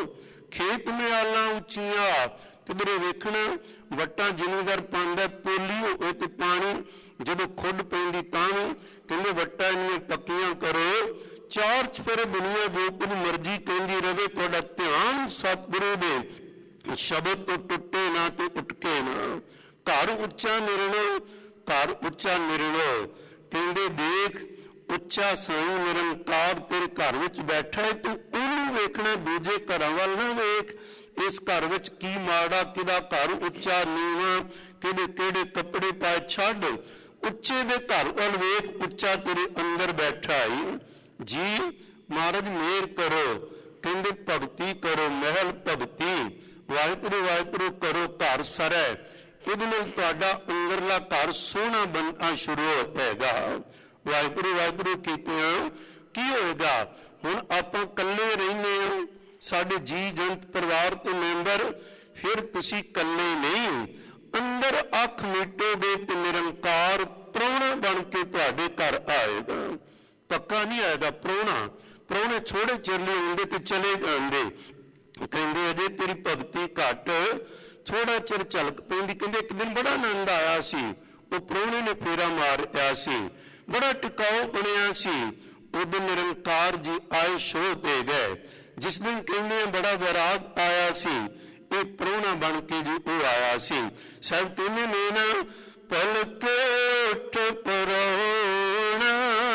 ਖੇਤ ਮਿਆਲਾਂ ਉੱਚੀਆਂ, ਕਿਧਰੇ ਵੇਖਣਾ ਵੱਟਾਂ ਜ਼ਿਮੀਂਦਾਰ ਪਾਉਂਦਾ, ਪੋਲੀ ਹੋਵੇ ਤੇ ਪਾਣੀ ਜਦੋਂ ਖੁੱਡ ਪੈਂਦੀ ਤਾਂ ਵੀ ਕਹਿੰਦੇ ਵੱਟਾਂ ਇੰਨੀਆਂ ਪੱਕੀਆਂ ਕਰੋ। ਚਾਰ ਚੁਫੇਰੇ ਦੁਨੀਆ ਜੋ ਕੁਝ ਮਰਜ਼ੀ ਕਹਿੰਦੀ ਰਹੇ, ਤੁਹਾਡਾ ਧਿਆਨ ਸਤਿਗੁਰੂ ਦੇ ਸ਼ਬਦ ਤੋਂ ਟੁੱਟੇ ਨਾ ਤੇ ਉਟਕੇ ਨਾ। ਘਰ ਉੱਚਾ ਨਿਰਣੋ, ਘਰ ਉੱਚਾ ਨਿਰਣੋ। ਕਹਿੰਦੇ ਦੇਖ ਉੱਚਾ ਸਾਈਂ ਨਿਰੰਕਾਰ ਤੇਰੇ ਘਰ ਵਿੱਚ ਬੈਠਾ ਹੈ, ਤੂੰ ਉਹਨੂੰ ਵੇਖਣਾ, ਦੂਜੇ ਘਰਾਂ ਵੱਲ ਨਾ ਵੇਖ। ਇਸ ਘਰ ਵਿੱਚ ਕੀ ਮਾੜਾ, ਕਿਹਦਾ ਘਰ ਉੱਚਾ ਨੀਵਾਂ, ਕਿਹੜੇ ਕਿਹੜੇ ਕੱਪੜੇ ਪਾਏ, ਛੱਡ। ਉੱਚੇ ਦੇ ਘਰ ਵੱਲ ਵੇਖ, ਉੱਚਾ ਤੇਰੇ ਅੰਦਰ ਬੈਠਾ ਹੈ। ਜੀ ਮਹਾਰਾਜ ਮੇਰ ਕਰੋ, ਕਹਿੰਦੇ ਭਗਤੀ ਕਰੋ, ਮਹਿਲ ਭਗਤੀ, ਵਾਹਿਗੁਰੂ ਵਾਹਿਗੁਰੂ ਕਰੋ ਘਰ ਸਰੈ। ਇਹਦੇ ਨਾਲ ਤੁਹਾਡਾ ਅੰਦਰਲਾ ਘਰ ਸੋਹਣਾ ਬਣਨਾ ਸ਼ੁਰੂ ਹੋਏਗਾ। ਵਾਹਿਗੁਰੂ ਵਾਹਿਗੁਰੂ ਕੀਤਿਆਂ ਕੀ ਹੋਏਗਾ? ਹੁਣ ਆਪਾਂ ਇਕੱਲੇ ਰਹਿੰਦੇ ਹਾਂ, ਸਾਡੇ ਜੀ ਜੰਤ ਪਰਿਵਾਰ ਦੇ ਮੈਂਬਰ, ਫਿਰ ਤੁਸੀਂ ਇਕੱਲੇ ਨਹੀਂ, ਅੰਦਰ ਅੱਖ ਮੀਟੋਗੇ ਤੇ ਨਿਰੰਕਾਰ ਪ੍ਰਾਹੁਣਾ ਬਣ ਕੇ ਤੁਹਾਡੇ ਘਰ ਆਏਗਾ। ਪੱਕਾ ਨਹੀਂ ਆਏਗਾ ਪ੍ਰਾਹੁਣਾ, ਪ੍ਰਾਹੁਣੇ ਥੋੜੇ ਚਿਰ ਲਈ ਆਉਂਦੇ ਤੇ ਚਲੇ ਜਾਂਦੇ। ਕਹਿੰਦੇ ਅਜੇ ਤੇਰੀ ਭਗਤੀ ਘੱਟ, ਥੋੜਾ ਚਿਰ ਝਲਕ ਪੈਂਦੀ। ਕਹਿੰਦੇ ਇੱਕ ਦਿਨ ਬੜਾ ਆਨੰਦ ਆਇਆ ਸੀ, ਉਹ ਪ੍ਰਾਹੁਣੇ ਨੇ ਫੇਰਾ ਮਾਰਿਆ ਸੀ, ਬੜਾ ਟਿਕਾਊ ਬਣਿਆ ਸੀ। ਉਦੋਂ ਨਿਰੰਕਾਰ ਜੀ ਆਏ, ਸ਼ੋਅ ਦੇ ਗਏ। ਜਿਸ ਦਿਨ ਕਹਿੰਦੇ ਬੜਾ ਵਿਰਾਗ ਆਇਆ ਸੀ, ਇਹ ਪ੍ਰਾਹੁਣਾ ਬਣ ਕੇ ਜੀ ਉਹ ਆਇਆ ਸੀ। ਸਾਹਿਬ ਕਹਿੰਦੇ ਨੇ ਨਾ, ਪਲਕ ਉੱਠ ਪ੍ਰਾਹੁਣਾ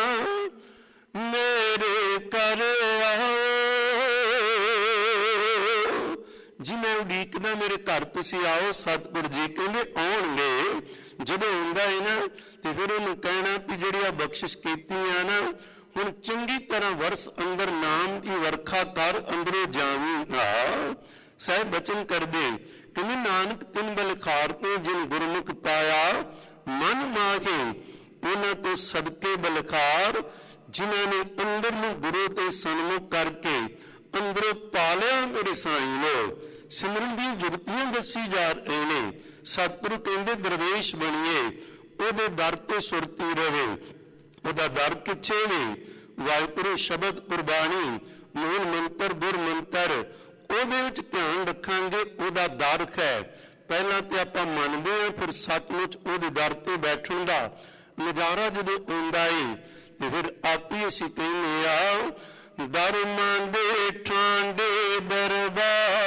ਮੇਰੇ ਘਰ ਆਓ, ਜੀ ਮੈਂ ਉਡੀਕਦਾ ਮੇਰੇ ਘਰ ਤੁਸੀਂ ਆਓ। ਸਤਿਗੁਰ ਜੀ ਕਹਿੰਦੇ ਆਉਣਗੇ। ਜਦੋਂ ਆਉਂਦਾ ਹੈ ਨਾ ਤੇ ਫਿਰ ਉਹਨੂੰ ਕਹਿਣਾ ਵੀ ਜਿਹੜੀ ਆ ਬਖਸ਼ਿਸ਼ ਕੀਤੀ ਆ ਨਾ, ਹੁਣ ਚੰਗੀ ਤਰ੍ਹਾਂ ਵਰਸ ਅੰਦਰ ਨਾਮ ਦੀ ਵਰਖਾ ਕਰ, ਅੰਦਰੋਂ ਜਾਵੀਂ। ਸਾਹਿਬ ਬਚਨ ਕਰਦੇ, ਕਹਿੰਦੇ ਨਾਨਕ ਤਿਨ ਬਲਖਾਰ ਤੇ ਜਿਨ ਗੁਰਮੁਖ ਪਾਇਆ, ਮਨ ਮਾਹੇ ਉਹਨਾਂ ਤੋਂ ਸਦਕੇ ਬਲਖਾਰ, ਜਿਨ੍ਹਾਂ ਨੇ ਅੰਦਰ ਨੂੰ ਗੁਰੂ ਤੇ ਸਨਮੁਖ ਕਰਕੇ ਅੰਦਰੋਂ ਪਾਲਿਆ ਮੇਰੇ ਸਾਈਂ ਨੂੰ। ਸਿਮਰਨ ਦੀਆਂ ਜੁਗਤੀਆਂ ਦੱਸੀ ਜਾ ਰਹੇ ਨੇ। ਸਤਿਗੁਰੂ ਕਹਿੰਦੇ ਦਰਵੇਸ਼ ਬਣੀਏ, ਉਹਦੇ ਦਰ ਤੇ ਸੁਰਤੀ ਰਹੇ। ਉਹਦਾ ਦਰ ਕਿੱਥੇ ਨੇ? ਵਾਹਿਗੁਰੂ ਸ਼ਬਦ ਕੁਰਬਾਨੀ, ਮੂਲ ਮੰਤਰ ਗੁਰ ਮੰਤਰ, ਉਹਦੇ ਵਿੱਚ ਧਿਆਨ ਰੱਖਾਂਗੇ। ਉਹਦਾ ਦਰ ਹੈ। ਪਹਿਲਾਂ ਤੇ ਆਪਾਂ ਮੰਨਦੇ ਹਾਂ, ਫਿਰ ਸੱਚਮੁੱਚ ਉਹਦੇ ਦਰ ਤੇ ਬੈਠਣ ਦਾ ਨਜ਼ਾਰਾ ਜਦੋਂ ਆਉਂਦਾ ਏ ਤੇ ਫਿਰ ਆਪੀ ਅਸੀਂ ਕਹਿੰਦੇ ਆ, ਦਰ ਮੰਦੇ ਠਾਂਡੇ ਦਰਬਾਰ।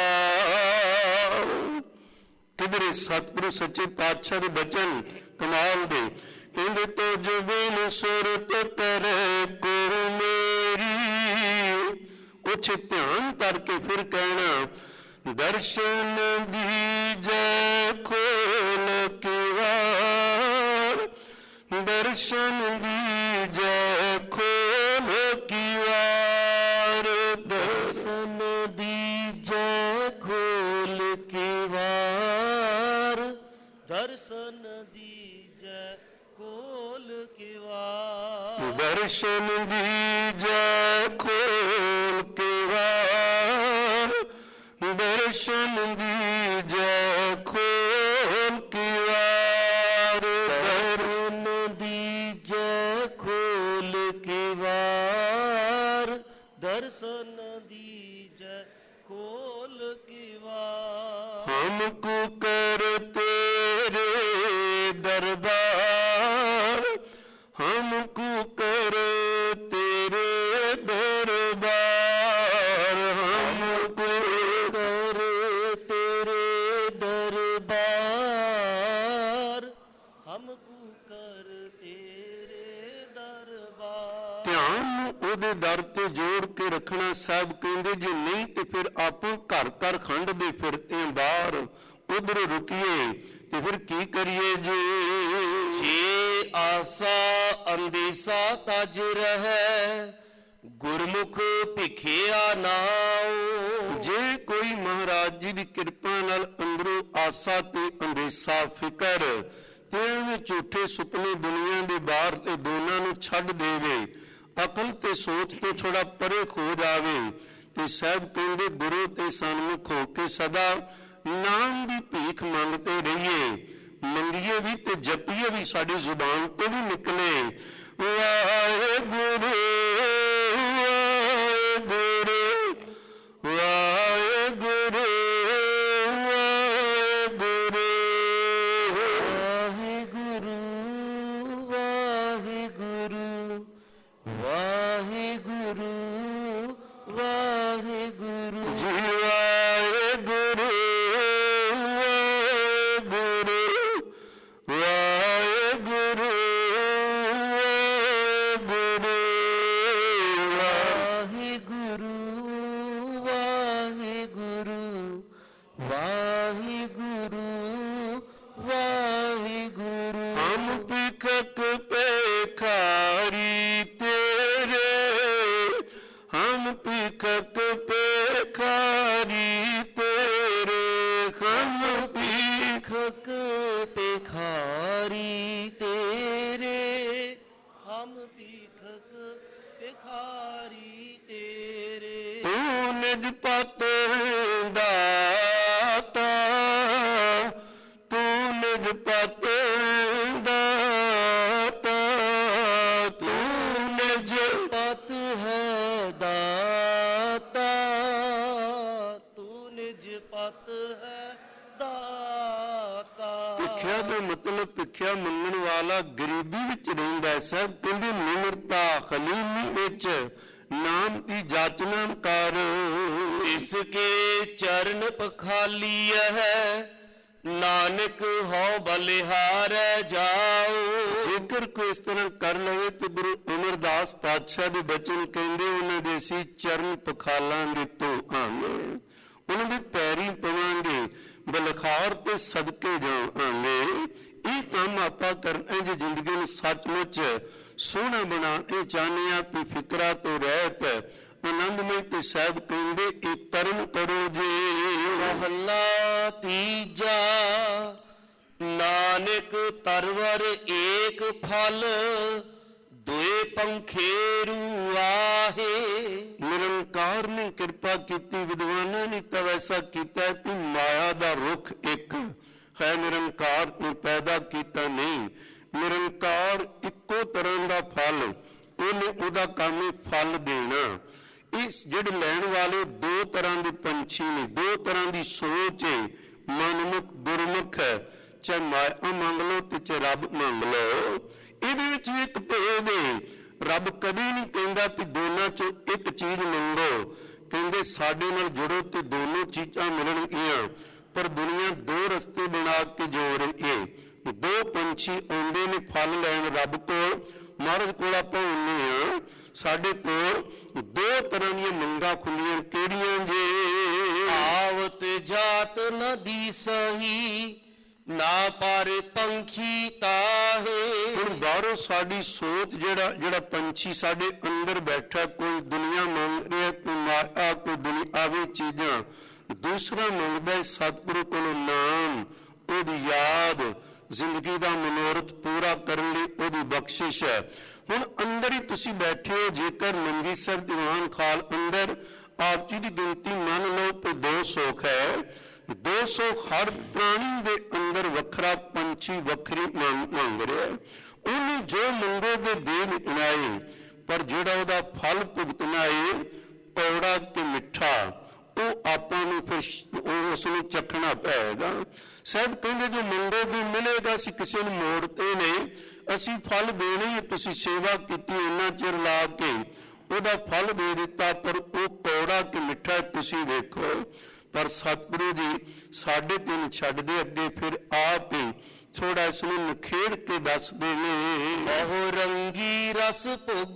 ਕਿਧਰੇ ਸਤਿਗੁਰੂ ਸੱਚੇ ਪਾਤਸ਼ਾਹ ਦੇ ਬਚਨ ਕਮਾਲ ਦੇ, ਕਹਿੰਦੇ ਤੋ ਜਬਿਨ ਸੁਰਤ ਕਰੇ ਗੁਰ ਮੇਰੀ। ਉੱਥੇ ਧਿਆਨ ਕਰਕੇ ਫਿਰ ਕਹਿਣਾ, ਦਰਸ਼ਨ ਦੀਜੈ ਖੋਲ ਕਿਵਾਰ, ਦਰਸ਼ਨ ਦੀਜੈ ਖੋਲ ਕਿਵਾਰ, ਦਰਸ਼ਨ ਦੀਜੈ ਖੋਲ ਕਿਵਾਰ, ਦਰਸ਼ਨ ਦੀਜੈ ਖੋਲ ਕਿਵਾਰ, ਦਰਸ਼ਨ ਦੀਜੈ ਖੋਲ ਕਿਵਾਰ, ਦਰਸ਼ਨ ਦੀਜੈ ਖੋਲ ਕਿਵਾਰ, ਦਰਸ਼ਨ ਦੀਜੈ ਖੋਲ ਕਿਵਾਰ, ਦਰਸ਼ਨ ਦੀਜੈ ਖੋਲ ਕਿਵਾਰ। ਹਮਕੋ ਕਰ ਤੇਰੇ ਦਰਬਾਰ, ਹਮਕੋ ਕਰ ਤੇਰੇ ਦਰਬਾਰ, ਹਮਕੋ ਕਰ ਤੇਰੇ ਦਰਬਾਰ, ਹਮਕੋ ਕਰ ਤੇਰੇ ਦਰਬਾਰ। ਧਿਆਨ ਨੂੰ ਉਹਦੇ ਦਰ ਤੇ ਜੋੜ ਕੇ ਰੱਖਣਾ। ਸਾਹਿਬ ਕਹਿੰਦੇ ਜੇ ਨਹੀਂ ਤੇ ਫਿਰ ਆਪੋ ਘਰ ਘਰ ਖੰਡ ਦੇ ਫਿਰਤੇ ਬਾਹਰ, ਉਧਰ ਰੁਕੀਏ ਤੇ ਫਿਰ ਕੀ ਕਰੀਏ ਜੀ? ਜੇ ਆਸਾ ਅੰਦੇਸਾ ਤਜ ਰਹਿ, ਗੁਰਮੁਖ ਭਿਖਿਆ ਨਾਉ। ਜੇ ਕੋਈ ਮਹਾਰਾਜ ਜੀ ਦੀ ਕਿਰਪਾ ਨਾਲ ਅੰਦਰੋਂ ਆਸਾ ਤੇ ਅੰਦੇਸਾ, ਫਿਕਰ ਤੇ ਐਵੇਂ ਝੂਠੇ ਸੁਪਨੇ ਦੁਨੀਆ ਦੇ ਬਾਹਰ ਤੇ ਦੋਨਾਂ ਨੂੰ ਛੱਡ ਦੇਵੇ, ਅਕਲ ਤੇ ਸੋਚ ਤੋਂ ਥੋੜਾ ਪਰੇ ਖੋ ਜਾਵੇ ਤੇ ਸਾਹਿਬ ਕਹਿੰਦੇ ਗੁਰੂ ਤੇ ਸਨਮੁਖ ਹੋ ਕੇ ਸਦਾ ਨਾਮ ਦੀ ਭੀਖ ਮੰਗਦੇ ਰਹੀਏ। ਮੰਗੀਏ ਵੀ ਤੇ ਜਪੀਏ ਵੀ, ਸਾਡੀ ਜ਼ੁਬਾਨ ਤੋਂ ਵੀ ਨਿਕਲੇ ਵਾਹਿਗੁਰੂ ਵਾਹਿਗੁਰੂ ਵਾਹਿਗੁਰੂ ਵਾਹਿਗੁਰੂ ਵਾਹਿਗੁਰੂ ਵਾਹਿਗੁਰੂ ਵਾਹਿਗੁਰੂ ਜੀ, ਵਾਹਿਗੁਰੂ ਵਾਹਿਗੁਰੂ ਵਾਹਿਗੁਰੂ ਭੀਖਕ ਭੇਖਾਰੀ ਤੇਰੇ, ਹਮ ਭੀਖਕ ਭਿਖਾਰੀ ਤੇਰੇ, ਹਮ ਭੀਖਕ ਭਿਖਾਰੀ ਤੇਰੇ। ਤੂੰ ਨਿਜ ਪਤ ਦਾਤਾ, ਤੂੰ ਨਿਜ ਪਤ ਦਾਤਾ, ਤੂੰ ਨਿਜ ਪਤ ਹੈ ਦਾਤਾ, ਤੂੰ ਨਿਜ ਪਤ ਹੈ ਦਾਤਾ। ਭਿਖਿਆ ਦਾ ਮਤਲਬ ਭਿਖਿਆ ਮੰਗਣ ਵਾਲਾ ਗਰੀਬੀ ਵਿੱਚ ਰਹਿੰਦਾ ਹੈ। ਸਾਹਿਬ ਕਹਿੰਦੇ ਨਿਮਰਤਾ ਹਲੀਮੀ ਵਿੱਚ ਨਾਮ ਦੀ ਜਾਚਨਾ ਕਰ। ਇਸਕੇ ਚਰਨ ਪਖਾਲੀ ਹੈ, ਨਾਨਕ ਹਉ ਬਲਿਹਾਰੈ ਜਾਓ। ਜੇਕਰ ਕੋਈ ਇਸ ਤਰ੍ਹਾਂ ਕਰ ਲਵੇ ਤੇ ਗੁਰੂ ਅਮਰਦਾਸ ਪਾਤਸ਼ਾਹ ਦੇ ਬਚਨ ਕਹਿੰਦੇ ਉਹਨਾਂ ਦੇ ਅਸੀਂ ਚਰਨ ਪਖਾਲਾਂਗੇ ਧੋਆਂਗੇ, ਉਹਨਾਂ ਦੇ ਪੈਰੀਂ ਪਵਾਂਗੇ, ਬਲਖਾਰ ਤੇ ਸਦਕੇ ਜਾਵਾਂਗੇ। ਇਹ ਕੰਮ ਆਪਾਂ ਕਰਨਾ ਜੇ ਜ਼ਿੰਦਗੀ ਨੂੰ ਸੱਚਮੁੱਚ ਸੋਹਣਾ ਬਣਾਉਣਾ ਚਾਹੁੰਦੇ ਹਾਂ। ਵੀ ਫਿਕਰਾਂ ਤੋਂ ਰਹਿਤ ਆਨੰਦਮਈ ਤੇ ਸਾਹਿਬ ਕਹਿੰਦੇ ਇਹ ਕਰਮ ਕਰੋ ਜੇ। ਮਹੱਲਾ ਤੀਜਾ। ਨਾਨਕ ਤਰਵਰ ਏਕ ਫਲ, ਦੁਏ ਪੰਖੇਰੂ ਆਹੇ। ਨਿਰੰਕਾਰ ਨੇ ਕਿਰਪਾ ਕੀਤੀ, ਵਿਦਵਾਨਾਂ ਨੇ ਤਾਂ ਵੈਸਾ ਕੀਤਾ ਕਿ ਮਾਇਆ ਦਾ ਰੁੱਖ ਇੱਕ ਹੈ, ਨਿਰੰਕਾਰ ਨੇ ਪੈਦਾ ਕੀਤਾ ਨਹੀਂ। ਨਿਰੰਕਾਰ ਇੱਕੋ ਤਰ੍ਹਾਂ ਦਾ ਫਲ, ਉਹਨੇ ਉਹਦਾ ਕੰਮ ਹੈ ਫਲ ਦੇਣਾ। ਇਸ ਜਿਹੜੇ ਲੈਣ ਵਾਲੇ ਦੋ ਤਰ੍ਹਾਂ ਦੇ ਪੰਛੀ ਨੇ, ਦੋ ਤਰ੍ਹਾਂ ਦੀ ਸੋਚ ਹੈ, ਮਨਮੁਖ ਗੁਰਮੁਖ ਹੈ। ਚਾਹੇ ਮਾਇਆ ਮੰਗ ਲਓ ਤੇ ਚਾਹੇ ਰੱਬ ਮੰਗ ਲਓ, ਇਹਦੇ ਵਿੱਚ ਵੀ ਇੱਕ ਭੇਦ ਹੈ। ਰੱਬ ਕਦੇ ਨਹੀਂ ਕਹਿੰਦਾ ਕਿ ਦੋਨਾਂ ਚੋਂ ਇੱਕ ਚੀਜ਼ ਮੰਗੋ, ਕਹਿੰਦੇ ਸਾਡੇ ਨਾਲ ਜੁੜੋ ਤੇ ਦੋਨੋਂ ਚੀਜ਼ਾਂ ਮਿਲਣਗੀਆਂ। ਪਰ ਦੁਨੀਆ ਦੋ ਰਸਤੇ ਬਣਾ ਕੇ ਜੋੜ ਰਹੀ ਹੈ। ਦੋ ਪੰਛੀ ਆਉਂਦੇ ਨੇ ਫਲ ਲੈਣ ਰੱਬ ਕੋਲ, ਮਹਾਰਾਜ ਕੋਲ ਆਪਾਂ ਆਉਂਦੇ ਹਾਂ, ਸਾਡੇ ਕੋਲ ਦੋ ਤਰ੍ਹਾਂ ਦੀਆਂ ਮੰਗਾਂ ਖੁੱਲੀਆਂ, ਕਿਹੜੀਆਂ ਜੇ? ਆਵਤ ਜਾਤ ਨ ਦੀਸਹੀ, ਨਾ ਪਰ ਪੰਖੀ ਤਾਹੇ। ਹੁਣ ਬਾਹਰੋਂ ਸਾਡੀ ਸੋਚ ਜਿਹੜਾ ਜਿਹੜਾ ਪੰਛੀ ਸਾਡੇ ਅੰਦਰ ਬੈਠਾ, ਕੋਈ ਦੁਨੀਆ ਮੰਗ ਰਿਹਾ, ਕੋਈ ਮਾਇਆ, ਕੋਈ ਦੁਨਿਆਵੀ ਚੀਜ਼ਾਂ। ਦੂਸਰਾ ਮੰਗਦਾ ਸਤਿਗੁਰੂ ਕੋਲੋਂ ਨਾਮ, ਉਹਦੀ ਯਾਦ, ਜ਼ਿੰਦਗੀ ਦਾ ਮਨੋਰਥ ਪੂਰਾ ਕਰਨ ਲਈ ਉਹਦੀ ਬਖਸ਼ਿਸ਼ ਹੈ। ਹੁਣ ਅੰਦਰ ਹੀ ਤੁਸੀਂ ਬੈਠੇ ਹੋ, ਜੇਕਰ ਮੰਜੀ ਸਰ ਦੀਵਾਨ ਖਾਲ ਅੰਦਰ ਆਪ ਜੀ ਦੀ ਗਿਣਤੀ ਮੰਨ ਲਓ ਤੇ ਦੋ ਸੁੱਖ ਹੈ, ਦੋ ਸੌ ਹਰ ਪ੍ਰਾਣੀ ਦੇ ਅੰਦਰ ਵੱਖਰਾ ਪੰਛੀ ਵੱਖਰੀ ਮੰਗ ਮੰਗ ਰਿਹਾ। ਉਹਨੂੰ ਜੋ ਮੰਗੋਗੇ ਦੇ ਦਿੱਤਾ ਹੈ, ਪਰ ਜਿਹੜਾ ਉਹਦਾ ਫਲ ਭੁਗਤਣਾ ਹੈ ਕੌੜਾ ਤੇ ਮਿੱਠਾ, ਉਹ ਆਪਾਂ ਨੂੰ ਫਿਰ ਉਸ ਨੂੰ ਚੱਖਣਾ ਪਏਗਾ। ਸਾਹਿਬ ਕਹਿੰਦੇ ਜੋ ਮੰਗੋਗੇ ਮਿਲੇਗਾ। ਅਸੀਂ ਕਿਸੇ ਨੂੰ ਮੋੜਤੇ ਨਹੀਂ, ਅਸੀਂ ਫਲ ਦੇਣੇ ਹੀ। ਤੁਸੀਂ ਸੇਵਾ ਕੀਤੀ ਇੰਨਾ ਚਿਰ ਲਾ ਕੇ, ਉਹਦਾ ਫਲ ਦੇ ਦਿੱਤਾ, ਪਰ ਉਹ ਕੌੜਾ ਕਿ ਮਿੱਠਾ ਤੁਸੀਂ ਵੇਖੋ। ਪਰ ਸਤਿਗੁਰੂ ਜੀ ਸਾਡੇ ਤੇ ਨਹੀਂ ਛੱਡਦੇ, ਅੱਗੇ ਫਿਰ ਆਪ ਹੀ ਥੋੜਾ ਇਸ ਨੂੰ ਨਿਖੇੜ ਕੇ ਦੱਸਦੇ ਨੇ। ਬਹੁ ਰੰਗੀ ਰਸ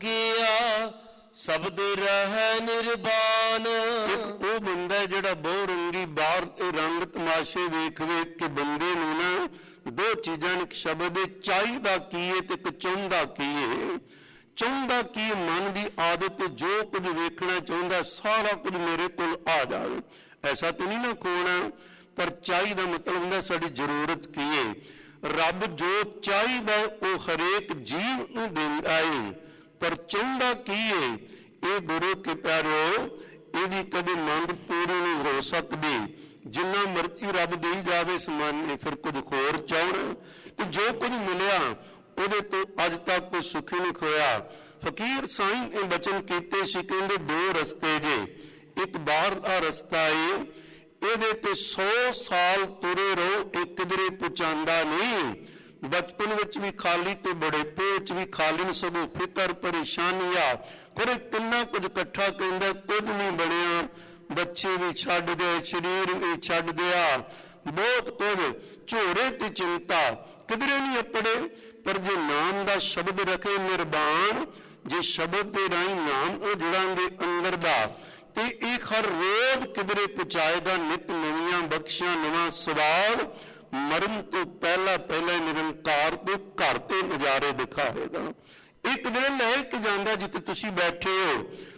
ਭੋਗਿਆ, ਸ਼ਬਦ ਰਹਿ ਨਿਰਵਾਨ। ਇੱਕ ਉਹ ਬੰਦਾ ਜਿਹੜਾ ਬਹੁ ਰੰਗੀ ਬਾਹਰ ਤੇ ਰੰਗ ਤਮਾਸ਼ੇ ਵੇਖ ਵੇਖ ਕੇ ਬੰਦੇ ਨੂੰ ਨਾ ਦੋ ਚੀਜ਼ਾਂ ਨੇ, ਇੱਕ ਸ਼ਬਦ ਚਾਹੀਦਾ ਕੀ ਹੈ ਤੇ ਇੱਕ ਚਾਹੁੰਦਾ ਕੀ ਹੈ। ਚਾਹੁੰਦਾ ਕੀ ਮਨ ਦੀ ਆਦਤ, ਜੋ ਕੁਝ ਵੇਖਣਾ ਚਾਹੁੰਦਾ ਸਾਰਾ ਕੁਝ ਮੇਰੇ ਕੋਲ ਆ ਜਾਵੇ, ਐਸਾ ਤਾਂ ਨਹੀਂ ਨਾ ਖੋਣਾ। ਪਰ ਚਾਹੀਦਾ ਮਤਲਬ ਹੁੰਦਾ ਸਾਡੀ ਜ਼ਰੂਰਤ ਕੀ ਹੈ। ਰੱਬ ਜੋ ਚਾਹੀਦਾ ਉਹ ਹਰੇਕ ਜੀਵ ਨੂੰ ਦਿੰਦਾ ਹੈ, ਪਰ ਚਾਹੁੰਦਾ ਕੀ ਹੈ? ਇਹ ਗੁਰੂ ਕੇ ਪਿਆਰਿਓ, ਇਹਦੀ ਕਦੇ ਮੰਗ ਪੂਰੀ ਨਹੀਂ ਹੋ ਸਕਦੀ। ਜਿੰਨਾ ਮਰਜ਼ੀ ਰੱਬ ਦੇਈ ਜਾਵੇ ਸਮਾਨ ਨੇ, ਫਿਰ ਕੁਝ ਹੋਰ ਚਾਹਣ ਤੇ ਜੋ ਕੁਝ ਮਿਲਿਆ ਉਹਦੇ ਤੋਂ ਅੱਜ ਤੱਕ ਕੋਈ ਸੁਖੀ ਨਹੀਂ ਖੋਇਆ। ਫਕੀਰ ਸਾਈਂ ਨੇ ਬਚਨ ਕੀਤੇ ਸੀ, ਕਹਿੰਦੇ ਦੋ ਰਸਤੇ ਜੇ, ਇੱਕ ਬਾਹਰ ਦਾ ਰਸਤਾ ਏ, ਇਹਦੇ ਤੇ ਸੌ ਸਾਲ ਤੁਰੇ ਰਹੋ, ਇਹ ਕਿਧਰੇ ਪਹੁੰਚਾਉਂਦਾ ਨਹੀਂ। ਬਚਪਨ ਵਿੱਚ ਵੀ ਖਾਲੀ ਤੇ ਬੁਢੇਪੇ ਵਿੱਚ ਵੀ ਖਾਲੀ ਨੂੰ, ਸਗੋਂ ਫਿਕਰ ਪਰੇਸ਼ਾਨੀਆਂ, ਫਿਰ ਕਿੰਨਾ ਕੁਝ ਇਕੱਠਾ ਕਹਿੰਦਾ, ਕੁਝ ਨਹੀਂ ਬਣਿਆ। ਬੱਚੇ ਵੀ ਛੱਡ ਗਏ, ਸਰੀਰ ਵੀ ਛੱਡ ਗਿਆ, ਬਹੁਤ ਕੁਝ, ਝੋਰੇ ਤੇ ਚਿੰਤਾ, ਕਿਧਰੇ ਨਹੀਂ ਅਪੜੇ। ਪਰ ਜੇ ਨਾਮ ਦਾ ਸ਼ਬਦ ਰੱਖੇ ਨਿਰਵਾਣ, ਜੇ ਸ਼ਬਦ ਦੇ ਰਾਹੀਂ ਨਾਮ ਉਹ ਜੁੜਾਂਗੇ ਅੰਦਰ ਦਾ, ਤੇ ਇਹ ਹਰ ਰੋਜ਼ ਕਿਧਰੇ ਪਹੁੰਚਾਏਗਾ। ਨਿਤ ਨਵੀਆਂ ਬਖਸ਼ਾਂ, ਨਵਾਂ ਸਵਾਲ, ਮਰਨ ਤੋਂ ਪਹਿਲਾ ਪਹਿਲਾ ਨਿਰੰਕਾਰ ਦੇ ਘਰ ਤੇ ਨਜ਼ਾਰੇ ਦਿਖਾਏਗਾ। ਇੱਕ ਦਿਨ ਲੈ ਕੇ ਜਾਂਦਾ ਜਿੱਥੇ ਤੁਸੀਂ ਬੈਠੇ ਹੋ,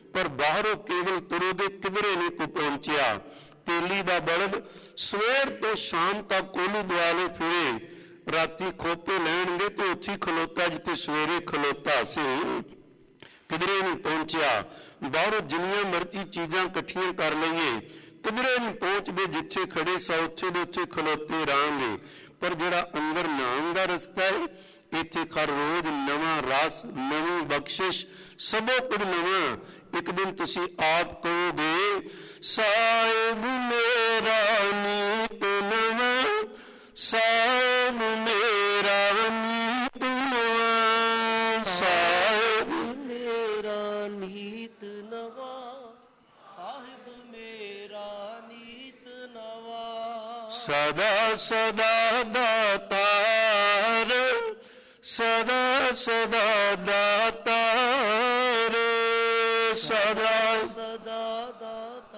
ਪਰ ਬਾਹਰੋਂ ਕੇਵਲ ਤੁਰੋਗੇ ਕਿਧਰੇ ਨਹੀਂ ਕੋ ਪਹੁੰਚਿਆ। ਤੇਲੀ ਦਾ ਬਲਦ ਸਵੇਰ ਤੋਂ ਸ਼ਾਮ ਤੱਕ ਕੋਲੂ ਦੁਆਲੇ ਫਿਰੇ, ਰਾਤੀ ਖੋਪੇ ਲੈਣਗੇ ਤੇ ਉੱਥੇ ਖਲੋਤਾ ਜਿੱਥੇ ਸਵੇਰੇ ਖਲੋਤਾ ਸੀ, ਕਿਧਰੇ ਨਹੀਂ ਪਹੁੰਚਿਆ। ਬਾਹਰੋਂ ਜਿੰਨੀਆਂ ਮਰਜ਼ੀ ਚੀਜ਼ਾਂ ਇਕੱਠੀਆਂ ਕਰ ਲਈਏ ਕਿਧਰੇ ਨਹੀਂ ਪਹੁੰਚਦੇ, ਜਿੱਥੇ ਖੜੇ ਸਾ ਉੱਥੇ ਦੇ ਉੱਥੇ ਖਲੋਤੇ ਰਹਾਂਗੇ। ਪਰ ਜਿਹੜਾ ਅੰਦਰ ਨਾਮ ਦਾ ਰਸਤਾ ਹੈ, ਇੱਥੇ ਹਰ ਰੋਜ਼ ਨਵਾਂ ਰਸ, ਨਵੀਂ ਬਖਸ਼ਿਸ਼, ਸਭੋ ਕੁਝ ਨਵਾਂ। ਇੱਕ ਦਿਨ ਤੁਸੀਂ ਆਪ ਕਹੋਗੇ ਸਾਹਿਬ ਮੇਰਾ ਨੀਤ ਨਵਾਂ, ਸਾਹਿਬ ਮੇਰਾ ਨੀਤ ਨਵਾਂ, ਸਾਹਿਬ ਮੇਰਾ ਨੀਤ ਨਵਾਂ, ਸਾਹਿਬ ਮੇਰਾ ਨੀਤ ਨਵਾਂ। ਸਦਾ ਸਦਾ ਦਾਤਾਰ, ਸਦਾ ਸਦਾ ਦਾਤਾਰ, ਸਦਾ ਸਦਾ ਦਾਤਾਰ,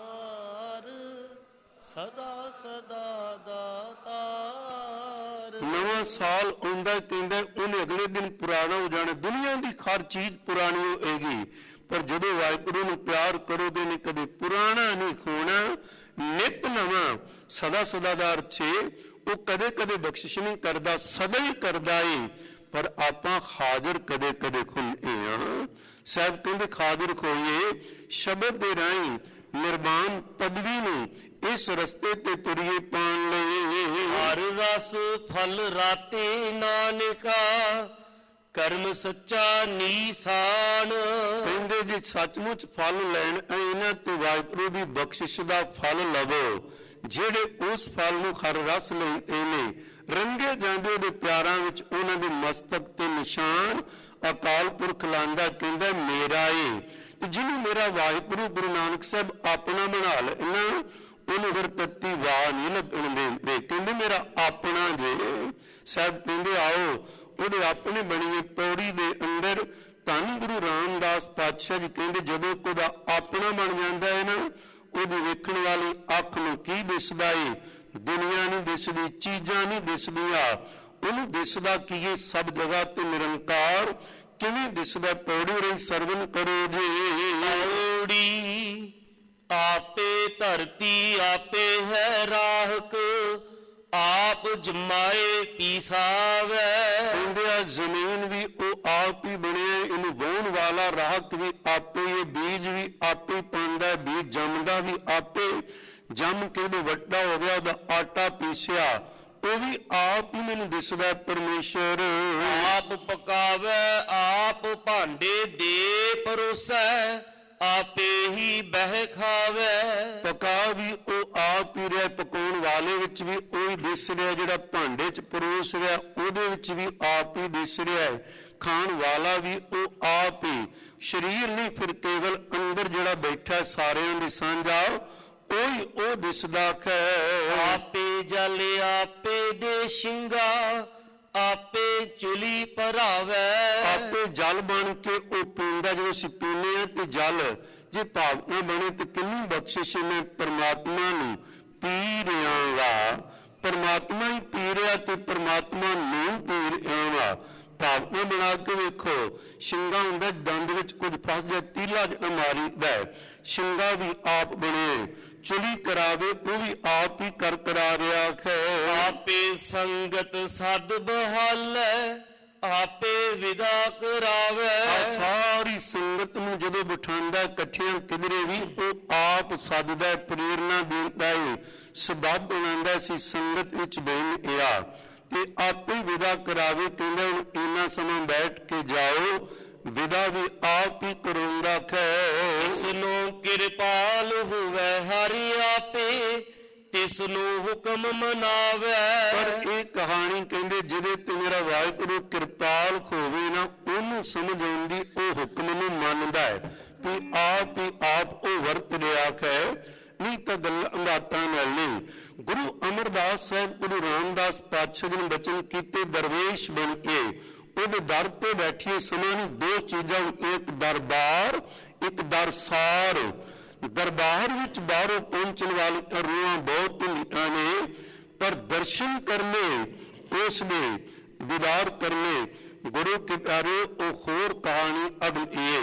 ਸਦਾ ਸਦਾ ਦਾਤਾਰ। ਨਵਾਂ ਸਾਲ ਆਉਂਦਾ ਕਹਿੰਦਾ ਉਹਨੇ ਅਗਲੇ ਦਿਨ ਪੁਰਾਣਾ ਹੋ ਜਾਣਾ। ਦੁਨੀਆ ਦੀ ਹਰ ਚੀਜ਼ ਪੁਰਾਣੀ ਹੋਏਗੀ, ਪਰ ਜਦੋਂ ਵਾਹਿਗੁਰੂ ਨੂੰ ਪਿਆਰ ਕਰੋਗੇ ਨੇ ਕਦੇ ਪੁਰਾਣਾ ਨਹੀਂ ਹੋਣਾ, ਨਿਤ ਨਵਾਂ। ਸਦਾ ਸਦਾ ਦਾ ਅਰਥ ਹੈ ਉਹ ਕਦੇ ਕਦੇ ਬਖਸ਼ਿਸ਼ ਨਹੀਂ ਕਰਦਾ, ਸਦਾ ਹੀ ਕਰਦਾ ਏ, ਪਰ ਆਪਾਂ ਹਾਜ਼ਰ ਕਦੇ ਕਦੇ ਹੁੰਦੇ ਹਾਂ। ਸਾਹਿਬ ਕਹਿੰਦੇ ਹਾਜ਼ਰ ਹੋਈਏ ਸ਼ਬਦ ਦੇ ਰਾਹੀਂ ਨਿਰਵਾਣ ਪਦਵੀ ਨੂੰ ਇਸ ਰਸਤੇ ਤੇ ਤੁਰੀਏ ਪਾਣ ਲਈ। ਹਰ ਰਸ ਫਲ ਰਾਤੇ ਨਾਨਕਾ, ਕਰਮ ਸੱਚਾ ਨੀਸਾਨ। ਕਹਿੰਦੇ ਜੀ ਸੱਚਮੁੱਚ ਫਲ ਲੈਣ ਇਹਨਾਂ ਤੋਂ ਵਾਹਿਗੁਰੂ ਦੀ ਬਖਸ਼ਿਸ਼ ਦਾ ਫਲ ਲਵੋ। ਜਿਹੜੇ ਉਸ ਫਲ ਨੂੰ ਹਰ ਰਸ ਲੈਂਦੇ ਨੇ, ਰੰਗੇ ਜਾਂਦੇ ਉਹਦੇ ਪਿਆਰਾਂ ਵਿੱਚ, ਉਹਨਾਂ ਦੇ ਮਸਤਕ ਤੇ ਨਿਸ਼ਾਨ ਅਕਾਲ ਪੁਰਖ ਲਾਂਦਾ, ਕਹਿੰਦਾ ਮੇਰਾ ਏ। ਤੇ ਜਿਹਨੂੰ ਮੇਰਾ ਵਾਹਿਗੁਰੂ ਗੁਰੂ ਨਾਨਕ ਸਾਹਿਬ ਆਪਣਾ ਬਣਾ ਲੈਣਾ, ਉਹਨੂੰ ਫਿਰ ਤੱਤੀ ਵਾਹ ਨਹੀਂ ਲੱਗਣ ਦਿੰਦੇ, ਕਹਿੰਦੇ ਮੇਰਾ ਆਪਣਾ ਜੇ। ਸਾਹਿਬ ਕਹਿੰਦੇ ਆਓ ਉਹਦੇ ਆਪਣੇ ਬਣੀਏ ਪੌੜੀ ਦੇ ਅੰਦਰ। ਧੰਨ ਗੁਰੂ ਰਾਮਦਾਸ ਪਾਤਸ਼ਾਹ ਜੀ ਕਹਿੰਦੇ ਜਦੋਂ ਉਹਦਾ ਆਪਣਾ ਬਣ ਜਾਂਦਾ ਹੈ ਨਾ, ਉਹਦੀ ਵੇਖਣ ਵਾਲੀ ਅੱਖ ਨੂੰ ਕੀ ਦਿਸਦਾ ਏ? ਦੁਨੀਆ ਨਹੀਂ ਦਿਸਦੀ, ਚੀਜ਼ਾਂ ਨਹੀਂ ਦਿਸਦੀਆਂ, ਉਹਨੂੰ ਦਿਸਦਾ ਕੀ ਇਹ ਸਭ ਜਗ੍ਹਾ ਤੇ ਨਿਰੰਕਾਰ। ਕਿਵੇਂ ਦਿਸਦਾ? ਪੌੜੀ ਰਹੀ ਸਰਵਨ ਕਰੋ ਜੀ। ਪੌੜੀ ਆਪੇ ਧਰਤੀ ਆਪੇ ਹੈ ਰਾਹਕ, ਆਪ ਜਮਾਏ ਪੀਸਾਵੇ। ਕਹਿੰਦੇ ਆ ਜ਼ਮੀਨ ਵੀ ਉਹ ਆਪ ਹੀ ਬਣਿਆ, ਇਹਨੂੰ ਵਾਹੁਣ ਵਾਲਾ ਰਾਹਕ ਵੀ ਆਪੇ, ਇਹ ਬੀਜ ਵੀ ਆਪੇ ਪਾਉਂਦਾ, ਬੀਜ ਜੰਮਦਾ ਵੀ ਆਪੇ, ਜੰਮ ਕੇ ਉਹ ਵੱਡਾ ਹੋ ਗਿਆ, ਉਹਦਾ ਆਟਾ ਪੀਸਿਆ ਉਹ ਵੀ ਆਪ ਹੀ ਮੈਨੂੰ ਦਿਸਦਾ ਪਰਮੇਸ਼ਰ। ਆਪ ਪਕਾਵੇ ਆਪ ਭਾਂਡੇ ਦੇ ਪਰੋਸੈ, ਆਪੇ ਹੀ ਬਹਿ ਖਾਵੇ। ਪਕਾ ਵੀ ਉਹ ਆਪ ਹੀ ਰਿਹਾ, ਪਕਾਉਣ ਵਾਲੇ ਵਿੱਚ ਵੀ ਉਹੀ ਦਿਸ ਰਿਹਾ, ਜਿਹੜਾ ਭਾਂਡੇ 'ਚ ਪਰੋਸ ਰਿਹਾ ਉਹਦੇ ਵਿੱਚ ਵੀ ਆਪ ਹੀ ਦਿਸ ਰਿਹਾ ਹੈ, ਖਾਣ ਵਾਲਾ ਵੀ ਉਹ ਆਪ ਹੀ। ਸਰੀਰ ਨਹੀਂ ਫਿਰ ਕੇਵਲ ਅੰਦਰ ਜਿਹੜਾ ਬੈਠਾ ਸਾਰਿਆਂ ਦੀ ਸਾਂਝਾ, ਉਹੀ ਉਹ ਦਿਸਦਾ ਹੈ। ਆਪੇ ਜਲ ਆਪੇ ਦੇ ਸ਼ਿੰਗਾ, ਆਪੇ ਚੁਲੀ ਭਰਾਵੇ। ਆਪੇ ਜਲ ਬਣ ਕੇ ਉਹ ਪੀਂਦਾ, ਜਦੋਂ ਅਸੀਂ ਪੀਂਦੇ ਹਾਂ ਤੇ ਜਲ ਜੇ ਭਾਵਨਾ ਬਣੇ ਤੇ ਕਿੰਨੀ ਬਖਸ਼ਿਸ਼ ਮੈਂ ਪਰਮਾਤਮਾ ਨੂੰ ਪੀ ਰਿਹਾ ਵਾ, ਪਰਮਾਤਮਾ ਹੀ ਪੀ ਰਿਹਾ ਤੇ ਪਰਮਾਤਮਾ ਨੂੰ ਪੀ ਰਿਹਾ ਵਾ। ਭਾਵਨਾ ਬਣਾ ਕੇ ਵੇਖੋ, ਸ਼ਿੰਗਾ ਹੁੰਦਾ ਦੰਦ ਵਿੱਚ ਕੁਝ ਫਸ ਜਾਏ, ਤੀਲਾ ਜਿਹੜਾ ਮਾਰੀਦਾ, ਸ਼ਿੰਗਾ ਵੀ ਆਪ ਬਣੇ, ਚੁਲੀ ਕਰਾਵੇ ਉਹ ਵੀ ਆਪ ਹੀ ਕਰ ਕਰਾ ਰਿਹਾ ਹੈ। ਆਪੇ ਸੰਗਤ ਸਦ ਬਹਾਲੈ, ਆਪੇ ਵਿਦਾ ਕਰਾਵੇ। ਸਾਰੀ ਸੰਗਤ ਨੂੰ ਜਦੋਂ ਬਿਠਾਉਂਦਾ ਇਕੱਠਿਆਂ ਕਿਧਰੇ ਵੀ ਉਹ ਆਪ ਸੱਦਦਾ, ਪ੍ਰੇਰਨਾ ਦਿੰਦਾ ਹੈ, ਸਬੱਬ ਬਣਾਉਂਦਾ ਸੀ ਸੰਗਤ ਵਿੱਚ ਬੈਠਿਆ ਤੇ ਆਪੇ ਵਿਦਾ ਕਰਾਵੇ। ਕਹਿੰਦਾ ਹੁਣ ਇੰਨਾ ਸਮਾਂ ਬੈਠ ਕੇ ਜਾਓ, ਵਿਦਾ ਵੀ ਆਪ ਹੀ ਕਰੂੰਗਾ ਹੈ। ਤਿਸ ਨੂੰ ਕਿਰਪਾਲ ਹੋਵੇ ਹਰਿ ਆਪੇ, ਤਿਸ ਨੂੰ ਹੁਕਮ ਮਨਾਵੇ। ਪਰ ਇਹ ਕਹਾਣੀ ਕਹਿੰਦੇ ਜਿਹਦੇ ਤੇ ਮੇਰਾ ਵਾਹਿਗੁਰੂ ਕਿਰਪਾਲ ਹੋਵੇ ਨਾ, ਉਹਨੂੰ ਸਮਝ ਆਉਂਦੀ, ਉਹ ਹੁਕਮ ਨੂੰ ਮੰਨਦਾ ਹੈ ਕਿ ਆਪ ਹੀ ਆਪ ਉਹ ਵਰਤ ਰਿਹਾ ਹੈ, ਨਹੀਂ ਤਾਂ ਗੱਲਾਂ ਬਾਤਾਂ ਨਾਲ ਨਹੀਂ। ਗੁਰੂ ਅਮਰਦਾਸ ਸਾਹਿਬ ਗੁਰੂ ਰਾਮਦਾਸ ਪਾਤਸ਼ਾਹ ਜੀ ਨੇ ਬਚਨ ਕੀਤੇ, ਦਰਵੇਸ਼ ਬਣ ਕੇ ਉਹਦੇ ਦਰ ਤੇ ਬੈਠੀਏ ਸਮਾਂ ਨੂੰ ਦੋ ਚੀਜ਼ਾਂ, ਇੱਕ ਦਰਬਾਰ ਇੱਕ ਦਰਸਾਰ। ਦਰਬਾਰ ਵਿੱਚ ਬਾਹਰੋਂ ਪਹੁੰਚਣ ਵਾਲੀਆਂ ਰੂਹਾਂ ਬਹੁਤ ਹੁੰਦੀਆਂ ਨੇ, ਪਰ ਦਰਸ਼ਨ ਕਰਨੇ, ਉਸ ਦੇ ਦੀਦਾਰ ਕਰਨੇ ਗੁਰੂ ਕੇ ਪਿਆਰੇ ਉਹ ਹੋਰ ਕਹਾਣੀ ਅਗਲੀ ਹੈ।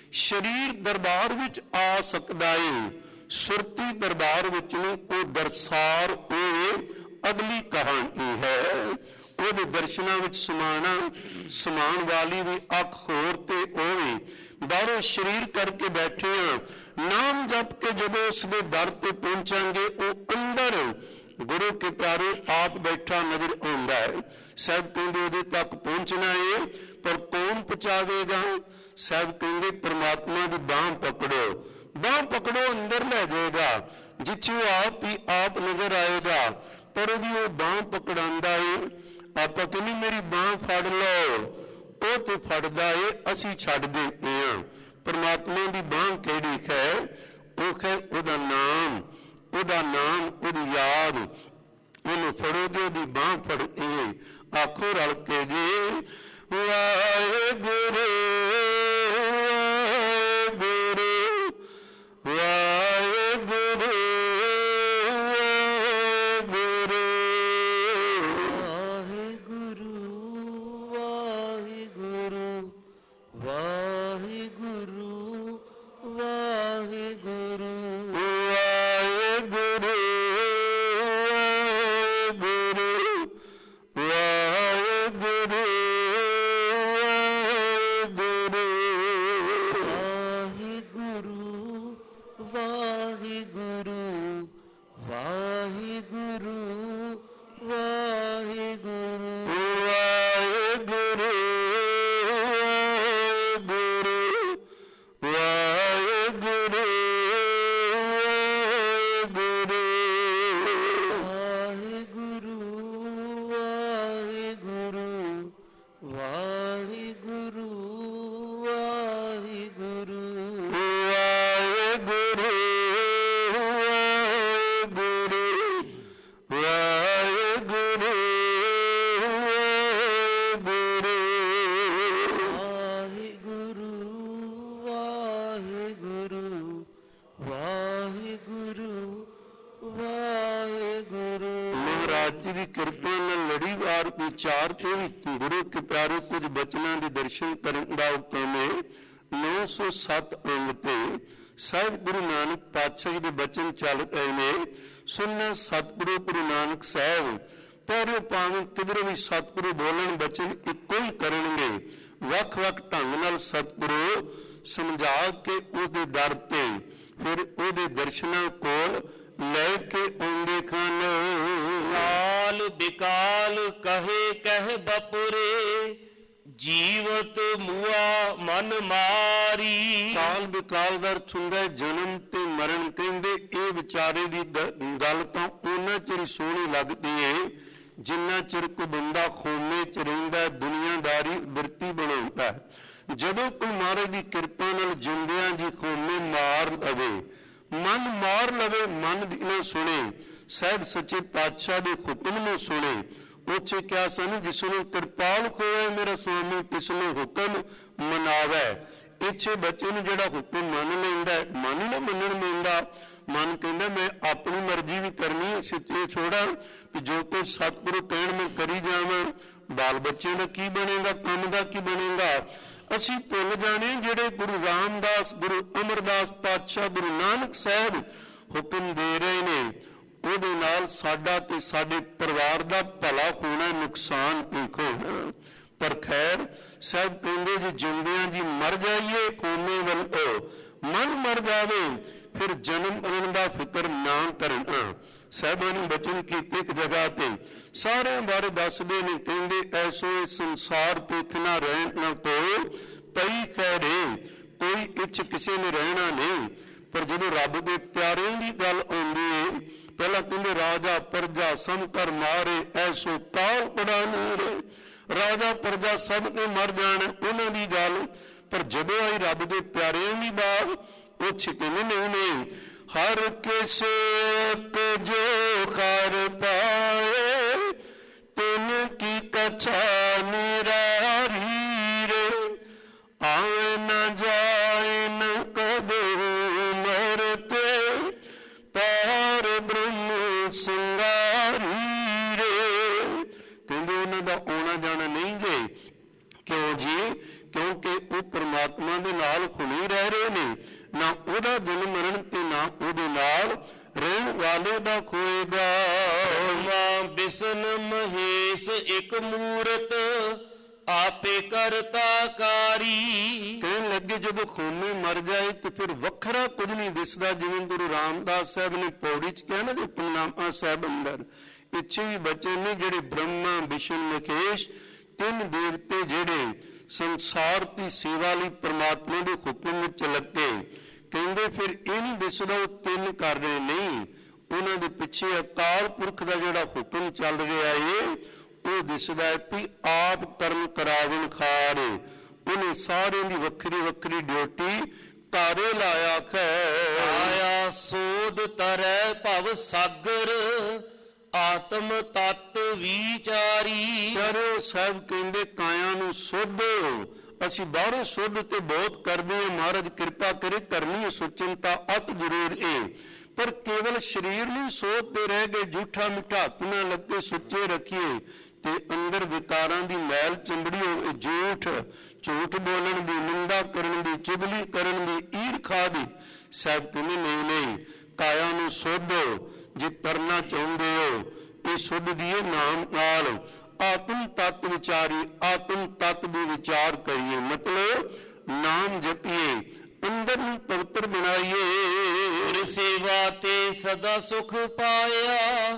ਸਰੀਰ ਦਰਬਾਰ ਵਿੱਚ ਆ ਸਕਦਾ ਏ, ਸੁਰਤੀ ਦਰਬਾਰ ਵਿੱਚ ਨਹੀਂ। ਉਹ ਦਰਸਾਰ ਉਹ ਅਗਲੀ ਕਹਾਣੀ ਹੈ। ਉਹਦੇ ਦਰਸ਼ਨਾਂ ਵਿੱਚ ਸਮਾਣਾ ਸਮਾਉਣ ਵਾਲੀ ਵੀ ਅੱਖ ਹੋਰ ਤੇ ਹੋਵੇ। ਬਾਹਰੋਂ ਸਰੀਰ ਕਰਕੇ ਬੈਠੇ ਆ, ਨਾਮ ਜਪ ਕੇ ਜਦੋਂ ਉਸਦੇ ਦਰ ਤੇ ਪਹੁੰਚਾਂਗੇ, ਉਹ ਅੰਦਰ ਗੁਰੂ ਕੇ ਪਿਆਰੇ ਆਪ ਬੈਠਾ ਨਜ਼ਰ ਆਉਂਦਾ ਹੈ। ਸਾਹਿਬ ਕਹਿੰਦੇ ਉਹਦੇ ਤੱਕ ਪਹੁੰਚਣਾ ਹੈ, ਪਰ ਕੌਣ ਪਹੁੰਚਾਵੇਗਾ? ਸਾਹਿਬ ਕਹਿੰਦੇ ਪ੍ਰਮਾਤਮਾ ਦੀ ਬਾਂਹ ਪਕੜੋ, ਬਾਂਹ ਪਕੜੋ, ਅੰਦਰ ਲੈ ਜਾਏਗਾ, ਜਿੱਥੇ ਉਹ ਆਪ ਹੀ ਆਪ ਨਜ਼ਰ ਆਏਗਾ। ਪਰ ਉਹਦੀ ਉਹ ਬਾਂਹ ਪਕੜਾਂਦਾ ਏ। ਆਪਾਂ ਕਹਿੰਦੇ ਮੇਰੀ ਬਾਂਹ ਫੜ ਲਓ, ਉਹ ਤੇ ਫੜਦਾ ਏ, ਅਸੀਂ ਛੱਡ ਦਿੰਦੇ ਹਾਂ। ਪਰਮਾਤਮਾ ਦੀ ਬਾਂਹ ਕਿਹੜੀ ਹੈ? ਉਹ ਹੈ ਉਹਦਾ ਨਾਮ, ਉਹਦਾ ਨਾਮ, ਉਹਦੀ ਯਾਦ। ਉਹਨੂੰ ਫੜੋਗੇ, ਉਹਦੀ ਬਾਂਹ ਫੜੋਗੇ। ਆਖੋ ਰਲ ਕੇ ਜੀ, ਵਾਹਿਗੁਰੂ ਵਾਹਿਗੁਰੂ ਵਾਹਿਗੁਰੂ ਵਿਚਾਰ ਤੇ ਵੀ ਗੁਰੂ ਕੇ ਪਿਆਰੇ ਕੁਝ ਬਚਨਾਂ ਦੇ ਦਰਸ਼ਨ ਕਰਨ ਦਾ ਹੁਕਮ ਹੈ। ਨੌ ਸੌ ਸੱਤ ਅੰਗ ਤੇ ਸਾਹਿਬ ਗੁਰੂ ਨਾਨਕ ਪਾਤਸ਼ਾਹ ਦੇ ਬਚਨ ਚੱਲ ਰਹੇ ਨੇ। ਸੁਣਨਾ ਸਤਿਗੁਰੂ ਗੁਰੂ ਨਾਨਕ ਸਾਹਿਬ ਪਰ ਭਾਵੇਂ ਕਿਧਰੇ ਵੀ ਸਤਿਗੁਰੂ ਬੋਲਣ ਬਚਨ ਇੱਕੋ ਹੀ ਕਰਨਗੇ। ਵੱਖ ਵੱਖ ਢੰਗ ਨਾਲ ਸਤਿਗੁਰੂ ਸਮਝਾ ਕੇ ਉਹਦੇ ਦਰ ਤੇ ਫਿਰ ਉਹਦੇ ਦਰਸ਼ਨਾਂ ਕੋਲ ਲੈ ਕੇ ਆਉਂਦੇ ਖਾਨ। ਕਾਲ ਬਿਕਾਲ ਕਹੇ ਕਹਿ ਬਪੁਰੇ, ਜੀਵਤ ਮੁਆ ਮਨ ਮਾਰੀ। ਕਾਲ ਬਿਕਾਲ ਦਾ ਅਰਥ ਹੁੰਦਾ ਜਨਮ ਤੇ ਮਰਨ। ਕਹਿੰਦੇ ਇਹ ਵਿਚਾਰੇ ਦੀ ਗੱਲ ਤਾਂ ਉਹਨਾਂ ਚਿਰ ਸੋਹਣੀ ਲੱਗਦੀ ਏ ਜਿੰਨਾ ਚਿਰ ਕੋਈ ਬੰਦਾ ਖੋਮੇ ਚ ਰਹਿੰਦਾ, ਦੁਨੀਆਦਾਰੀ ਬਿਰਤੀ ਬਣਾਉਂਦਾ। ਜਦੋਂ ਕੋਈ ਮਹਾਰਾਜ ਦੀ ਕਿਰਪਾ ਨਾਲ ਜਿੰਦਿਆਂ ਜੀ ਖੋਮੇ ਮਾਰ ਲਵੇ, ਮਨ ਮਾਰ ਲਵੇ, ਮਨ ਦੀ ਨਾ ਸੁਣੇ, ਸਾਹਿਬ ਸੱਚੇ ਪਾਤਸ਼ਾਹ ਦੇ ਹੁਕਮ ਨੂੰ ਸੁਣੇ। ਉੱਥੇ ਕਿਹਾ ਸਨ ਜਿਸ ਨੂੰ ਕਿਰਪਾਲ ਹੋਏ ਮੇਰਾ ਸੁਆਮੀ ਤਿਸ ਨੂੰ ਹੁਕਮ ਮਨਾਵੇ। ਇੱਥੇ ਬੱਚੇ ਨੂੰ ਜਿਹੜਾ ਹੁਕਮ ਮੰਨ ਲੈਂਦਾ, ਮਨ ਨਾ ਮੰਨਣ ਦਿੰਦਾ। ਮਨ ਕਹਿੰਦਾ ਮੈਂ ਆਪਣੀ ਮਰਜ਼ੀ ਵੀ ਕਰਨੀ, ਸਿੱਤੇ ਛੋੜਾ ਕਿ ਜੋ ਕੁਝ ਸਤਿਗੁਰੂ ਕਹਿਣ ਮੈਂ ਕਰੀ ਜਾਵਾਂ। ਬਾਲ ਬੱਚੇ ਦਾ ਕੀ ਬਣੇਗਾ, ਕੰਮ ਦਾ ਕੀ ਬਣੇਗਾ। ਅਸੀਂ ਭੁੱਲ ਜਾਣੇ ਜਿਹੜੇ ਗੁਰੂ ਰਾਮਦਾਸ, ਗੁਰੂ ਅਮਰਦਾਸ ਪਾਤਸ਼ਾਹ, ਗੁਰੂ ਨਾਨਕ ਸਾਹਿਬ ਹੁਕਮ ਦੇ ਰਹੇ ਨੇ, ਉਹਦੇ ਨਾਲ ਸਾਡਾ ਤੇ ਸਾਡੇ ਪਰਿਵਾਰ ਦਾ ਭਲਾ ਹੋਣਾ, ਨੁਕਸਾਨ ਨਹੀਂ ਹੋਣਾ। ਪਰ ਖੈਰ ਸਾਹਿਬ ਕਹਿੰਦੇ ਜੇ ਜਿਉਂਦਿਆਂ ਜੀ ਮਰ ਜਾਈਏ ਕੋਨੇ ਵੱਲ, ਮਨ ਮਰ ਜਾਵੇ ਫਿਰ ਜਨਮ ਮਰਨ ਦਾ ਫਿਕਰ ਨਾ ਕਰਨਾ। ਸਾਹਿਬਾਂ ਨੇ ਬਚਨ ਕੀਤੇ ਇੱਕ ਜਗ੍ਹਾ ਤੇ ਸਾਰਿਆਂ ਬਾਰੇ ਦੱਸਦੇ ਨੇ। ਕਹਿੰਦੇ ਐਸੋ ਇਸ ਸੰਸਾਰ ਭੁੱਖ ਨਾ ਰਹਿਣ ਨਾ ਕੋ ਪਈ ਖੈਰੇ, ਕੋਈ ਇੱਛ ਕਿਸੇ ਨੇ ਰਹਿਣਾ ਨਹੀਂ। ਪਰ ਜਦੋਂ ਰੱਬ ਦੇ ਪਿਆਰਿਆਂ ਦੀ ਗੱਲ ਆਉਂਦੀ ਹੈ, ਪਹਿਲਾਂ ਕਹਿੰਦੇ ਰਾਜਾ ਪ੍ਰਜਾ ਸਭ ਕਰ ਮਾਰੇ, ਐਸੋ ਕਾਲ ਪੜਾ ਨੂਰੇ। ਰਾਜਾ ਪ੍ਰਜਾ ਸਭ ਨੇ ਮਰ ਜਾਣ, ਉਹਨਾਂ ਦੀ ਗੱਲ। ਪਰ ਜਦੋਂ ਆਈ ਰੱਬ ਦੇ ਪਿਆਰਿਆਂ ਦੀ ਬਾਤ, ਉਹ ਛਿਕਨੇ ਨਹੀਂ ਨੇ। ਹਰ ਕਿਸੇ ਕੋ ਜੋ ਕਰ ਪਾਏ, ਤਿਨ ਕੀ ਕਛਾ ਨਿਰਾਰੀ ਰੇ। ਆਏ ਨ ਜਾਏ ਨ ਕਦੇ ਮਰਤੇ, ਪਾਰ ਬ੍ਰਹਮ ਸੰਗਾਰੀ ਰੇ। ਕਹਿੰਦੇ ਉਹਨਾਂ ਦਾ ਆਉਣਾ ਜਾਣਾ ਨਹੀਂ ਜੇ। ਕਿਉਂ ਜੀ? ਕਿਉਂਕਿ ਉਹ ਪਰਮਾਤਮਾ ਦੇ ਨਾਲ ਹੁਣੀ ਰਹੇ ਉਹਦਾ ਜਨਮ ਮਰਨ ਤੇ ਨਾ ਉਹਦੇ ਨਾਲ ਰਹਿਣ ਵਾਲੇ ਦਾ ਖੋਏਗਾ। ਬ੍ਰਹਮਾ ਵਿਸ਼ਨ ਮਹੇਸ਼ ਇੱਕ ਮੂਰਤ ਆਪੇ ਕਰਤਾ ਕਾਰੀ। ਕਹਿਣ ਲੱਗੇ ਜਦੋਂ ਖੂਨੀ ਮਰ ਜਾਏ ਤੇ ਫਿਰ ਵੱਖਰਾ ਕੁਝ ਨਹੀਂ ਦਿਸਦਾ, ਜਿਵੇਂ ਗੁਰੂ ਰਾਮਦਾਸ ਸਾਹਿਬ ਨੇ ਪੌੜੀ ਚ ਕਿਹਾ ਨਾ ਜੀ ਹੁਕਮਨਾਮਾ ਸਾਹਿਬ ਅੰਦਰ ਇੱਥੇ ਵੀ ਬਚਨ ਨੇ ਜਿਹੜੇ ਬ੍ਰਹਮਾ ਵਿਸ਼ਨ ਮਹੇਸ਼ ਤਿੰਨ ਦੇਵਤੇ ਜਿਹੜੇ ਸੰਸਾਰ ਦੀ ਸੇਵਾ ਲਈ ਪ੍ਰਮਾਤਮਾ ਦੇ ਹੁਕਮ ਵਿੱਚ ਲੱਗੇ। ਕਹਿੰਦੇ ਫਿਰ ਇਹ ਨਹੀਂ ਦਿਸਦਾ ਉਹ ਤਿੰਨ ਕਰ ਰਹੇ ਨਹੀਂ, ਉਹਨਾਂ ਦੇ ਪਿੱਛੇ ਅਕਾਲ ਪੁਰਖ ਦਾ ਜਿਹੜਾ ਹੁਕਮ ਚੱਲ ਰਿਹਾ ਏ ਉਹ ਦਿਸਦਾ ਹੈ ਵੀ ਆਪ ਕਰਮ ਕਰਾਵਣ ਖਾਰ। ਉਹਨੇ ਸਾਰਿਆਂ ਦੀ ਵੱਖਰੀ ਵੱਖਰੀ ਡਿਊਟੀ ਤਾਰੇ ਲਾਇਆ ਹੈ। ਆਇਆ ਸੋਧ ਤਰੈ ਭਵ ਸਾਗਰ ਆਤਮ ਤਤ ਵਿਚਾਰੀ। ਚਾਰੋ ਸਾਹਿਬ ਕਹਿੰਦੇ ਕਾਇਆ ਨੂੰ ਸੁੱਧ, ਅਸੀਂ ਬਾਹਰੋਂ ਸੁੱਧ ਤੇ ਬਹੁਤ ਕਰਦੇ ਹਾਂ, ਮਹਾਰਾਜ ਕਿਰਪਾ ਕਰੇ ਕਰਨੀ ਸੋਚਣ ਤਾਂ ਅਤ ਜ਼ਰੂਰ ਏ, ਪਰ ਕੇਵਲ ਸਰੀਰ ਨੂੰ ਸੋਧਦੇ ਰਹਿ ਗਏ, ਝੂਠਾ ਮਿੱਠਾ ਹੱਥ ਨਾ ਲੱਗੇ ਸੁੱਚੇ ਰੱਖੀਏ ਤੇ ਅੰਦਰ ਵਿਕਾਰਾਂ ਦੀ ਮੈਲ ਚੰਬੜੀ ਹੋਵੇ, ਝੂਠ ਝੂਠ ਬੋਲਣ ਦੀ, ਨਿੰਦਾ ਕਰਨ ਦੀ, ਚੁਗਲੀ ਕਰਨ ਦੀ, ਈਰਖਾ ਦੀ। ਸਾਹਿਬ ਕਹਿੰਦੇ ਨਹੀਂ ਨਹੀਂ ਕਾਇਆ ਨੂੰ ਸੋਧੋ, ਜੇ ਤਰਨਾ ਚਾਹੁੰਦੇ ਹੋ ਇਹ ਸੁੱਧ ਦੀਏ ਨਾਮ ਨਾਲ। ਆਤਮ ਤਤ ਵਿਚਾਰੀ, ਆਤਮ ਤਤ ਦੀ ਵਿਚਾਰ ਕਰੀਏ, ਮਤਲਬ ਨਾਮ ਜਪੀਏ, ਅੰਦਰ ਨੂੰ ਪਵਿੱਤਰ ਬਣਾਈਏ। ਗੁਰ ਸੇਵਾ ਤੇ ਸਦਾ ਸੁਖ ਪਾਇਆ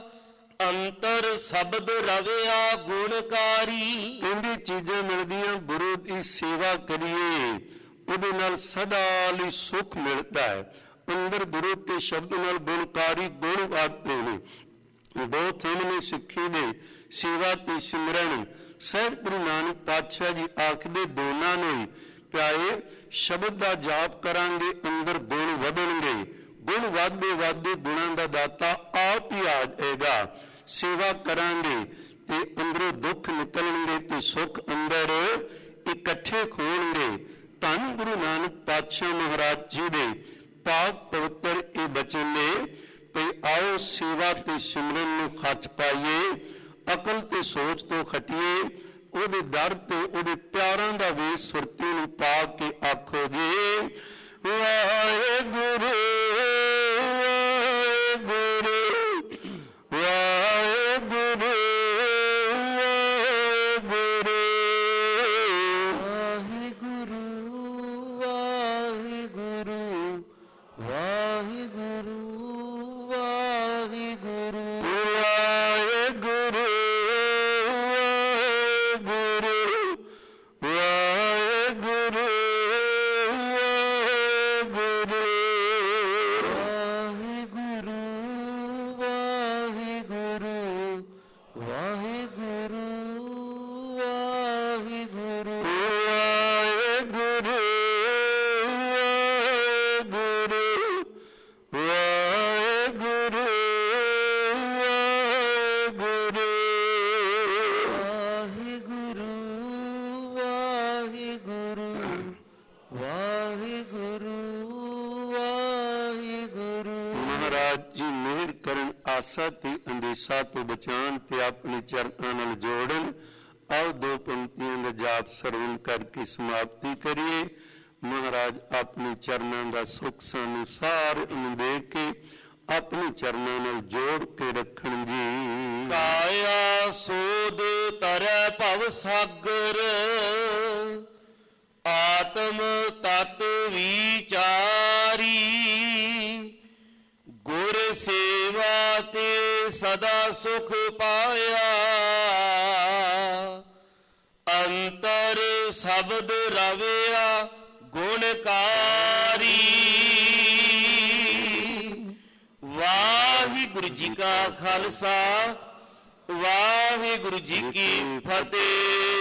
ਅੰਤਰ ਸ਼ਬਦ ਰਵਿਆ ਗੁਣਕਾਰੀ। ਕਹਿੰਦੀ ਚੀਜ਼ਾਂ ਮਿਲਦੀਆਂ, ਗੁਰੂ ਦੀ ਸੇਵਾ ਕਰੀਏ ਉਹਦੇ ਨਾਲ ਸਦਾ ਲਈ ਸੁਖ ਮਿਲਦਾ ਹੈ। ਅੰਦਰ ਗੁਰੂ ਦੇ ਸ਼ਬਦ ਨਾਲ ਗੁਣਕਾਰੀ ਗੁਣ ਵਾਧਦੇ ਨੇ। ਬਹੁਤ ਹਨ ਨੇ ਸਿੱਖੀ ਦੇ ਸੇਵਾ ਤੇ ਸਿਮਰਨ। ਸਾਹਿਬ ਗੁਰੂ ਨਾਨਕ ਪਾਤਸ਼ਾਹ ਜੀ ਆਖਦੇ ਦੋਨਾਂ ਨੂੰ ਪਿਆਏ ਸ਼ਬਦ ਦਾ ਜਾਪ ਕਰਾਂਗੇ ਅੰਦਰ ਗੁਣ ਵਧਣਗੇ, ਗੁਣ ਵਧਦੇ ਵਧਦੇ ਗੁਣਾਂ ਦਾ ਦਾਤਾ ਆਪ ਹੀ ਆ ਜਾਏਗਾ। ਸੇਵਾ ਕਰਾਂਗੇ ਤੇ ਅੰਦਰੋਂ ਦੁੱਖ ਨਿਕਲਣਗੇ ਤੇ ਸੁੱਖ ਅੰਦਰ ਇਕੱਠੇ ਹੋਣਗੇ। ਧੰਨ ਗੁਰੂ ਨਾਨਕ ਪਾਤਸ਼ਾਹ ਮਹਾਰਾਜ ਜੀ ਦੇ ਪਾਕ ਪਵਿੱਤਰ ਇਹ ਬਚਨ ਨੇ ਵੀ ਆਓ ਸੇਵਾ ਤੇ ਸਿਮਰਨ ਨੂੰ ਹੱਥ ਪਾਈਏ, ਅਕਲ ਤੇ ਸੋਚ ਤੋਂ ਹਟੀਏ, ਉਹਦੇ ਦਰ ਤੇ ਉਹਦੇ ਪਿਆਰਾਂ ਦਾ ਵੇਸ ਸੁਰਤੀ ਨੂੰ ਪਾ ਕੇ ਆਖੋ ਜੀ ਵਾਹਿਗੁਰੂ ਵਾਹਿਗੁਰੂ ਵਾਹਿਗੁਰੂ ਤੇ ਅੰਦੇਸ਼ਾ ਤੋਂ ਬਚਾਉਣ ਤੇ ਆਪਣੇ ਚਰਨਾਂ ਨਾਲ ਜੋੜਨ। ਆਓ ਦੋ ਪੰਕਤੀਆਂ ਦਾ ਜਾਪ ਸਰਵਣ ਕਰਕੇ ਸਮਾਪਤੀ ਕਰੀਏ। ਮਹਾਰਾਜ ਆਪਣੇ ਚਰਨਾਂ ਦਾ ਸੁੱਖ ਸਾਨੂੰ ਸਾਰੇ ਨੂੰ ਦੇ ਕੇ ਆਪਣੇ ਚਰਨਾਂ ਨਾਲ ਜੋੜ ਕੇ ਰੱਖਣ ਜੀ। ਕਾਇਆ ਸੋਧ ਤਰੈ ਭਵ ਸਾਗਰ ਆਤਮ ਤਤ ਵਿਚਾਰੀ। ਗੁਰ ਸੇਵਾ ਤੇ ਸਦਾ ਸੁਖ ਪਾਇਆ ਅੰਤਰ ਸ਼ਬਦ ਰਵਿਆ ਗੁਣਕਾਰੀ। ਵਾਹਿਗੁਰੂ ਜੀ ਕਾ ਖਾਲਸਾ ਵਾਹਿਗੁਰੂ ਜੀ ਕੀ ਫਤਿਹ।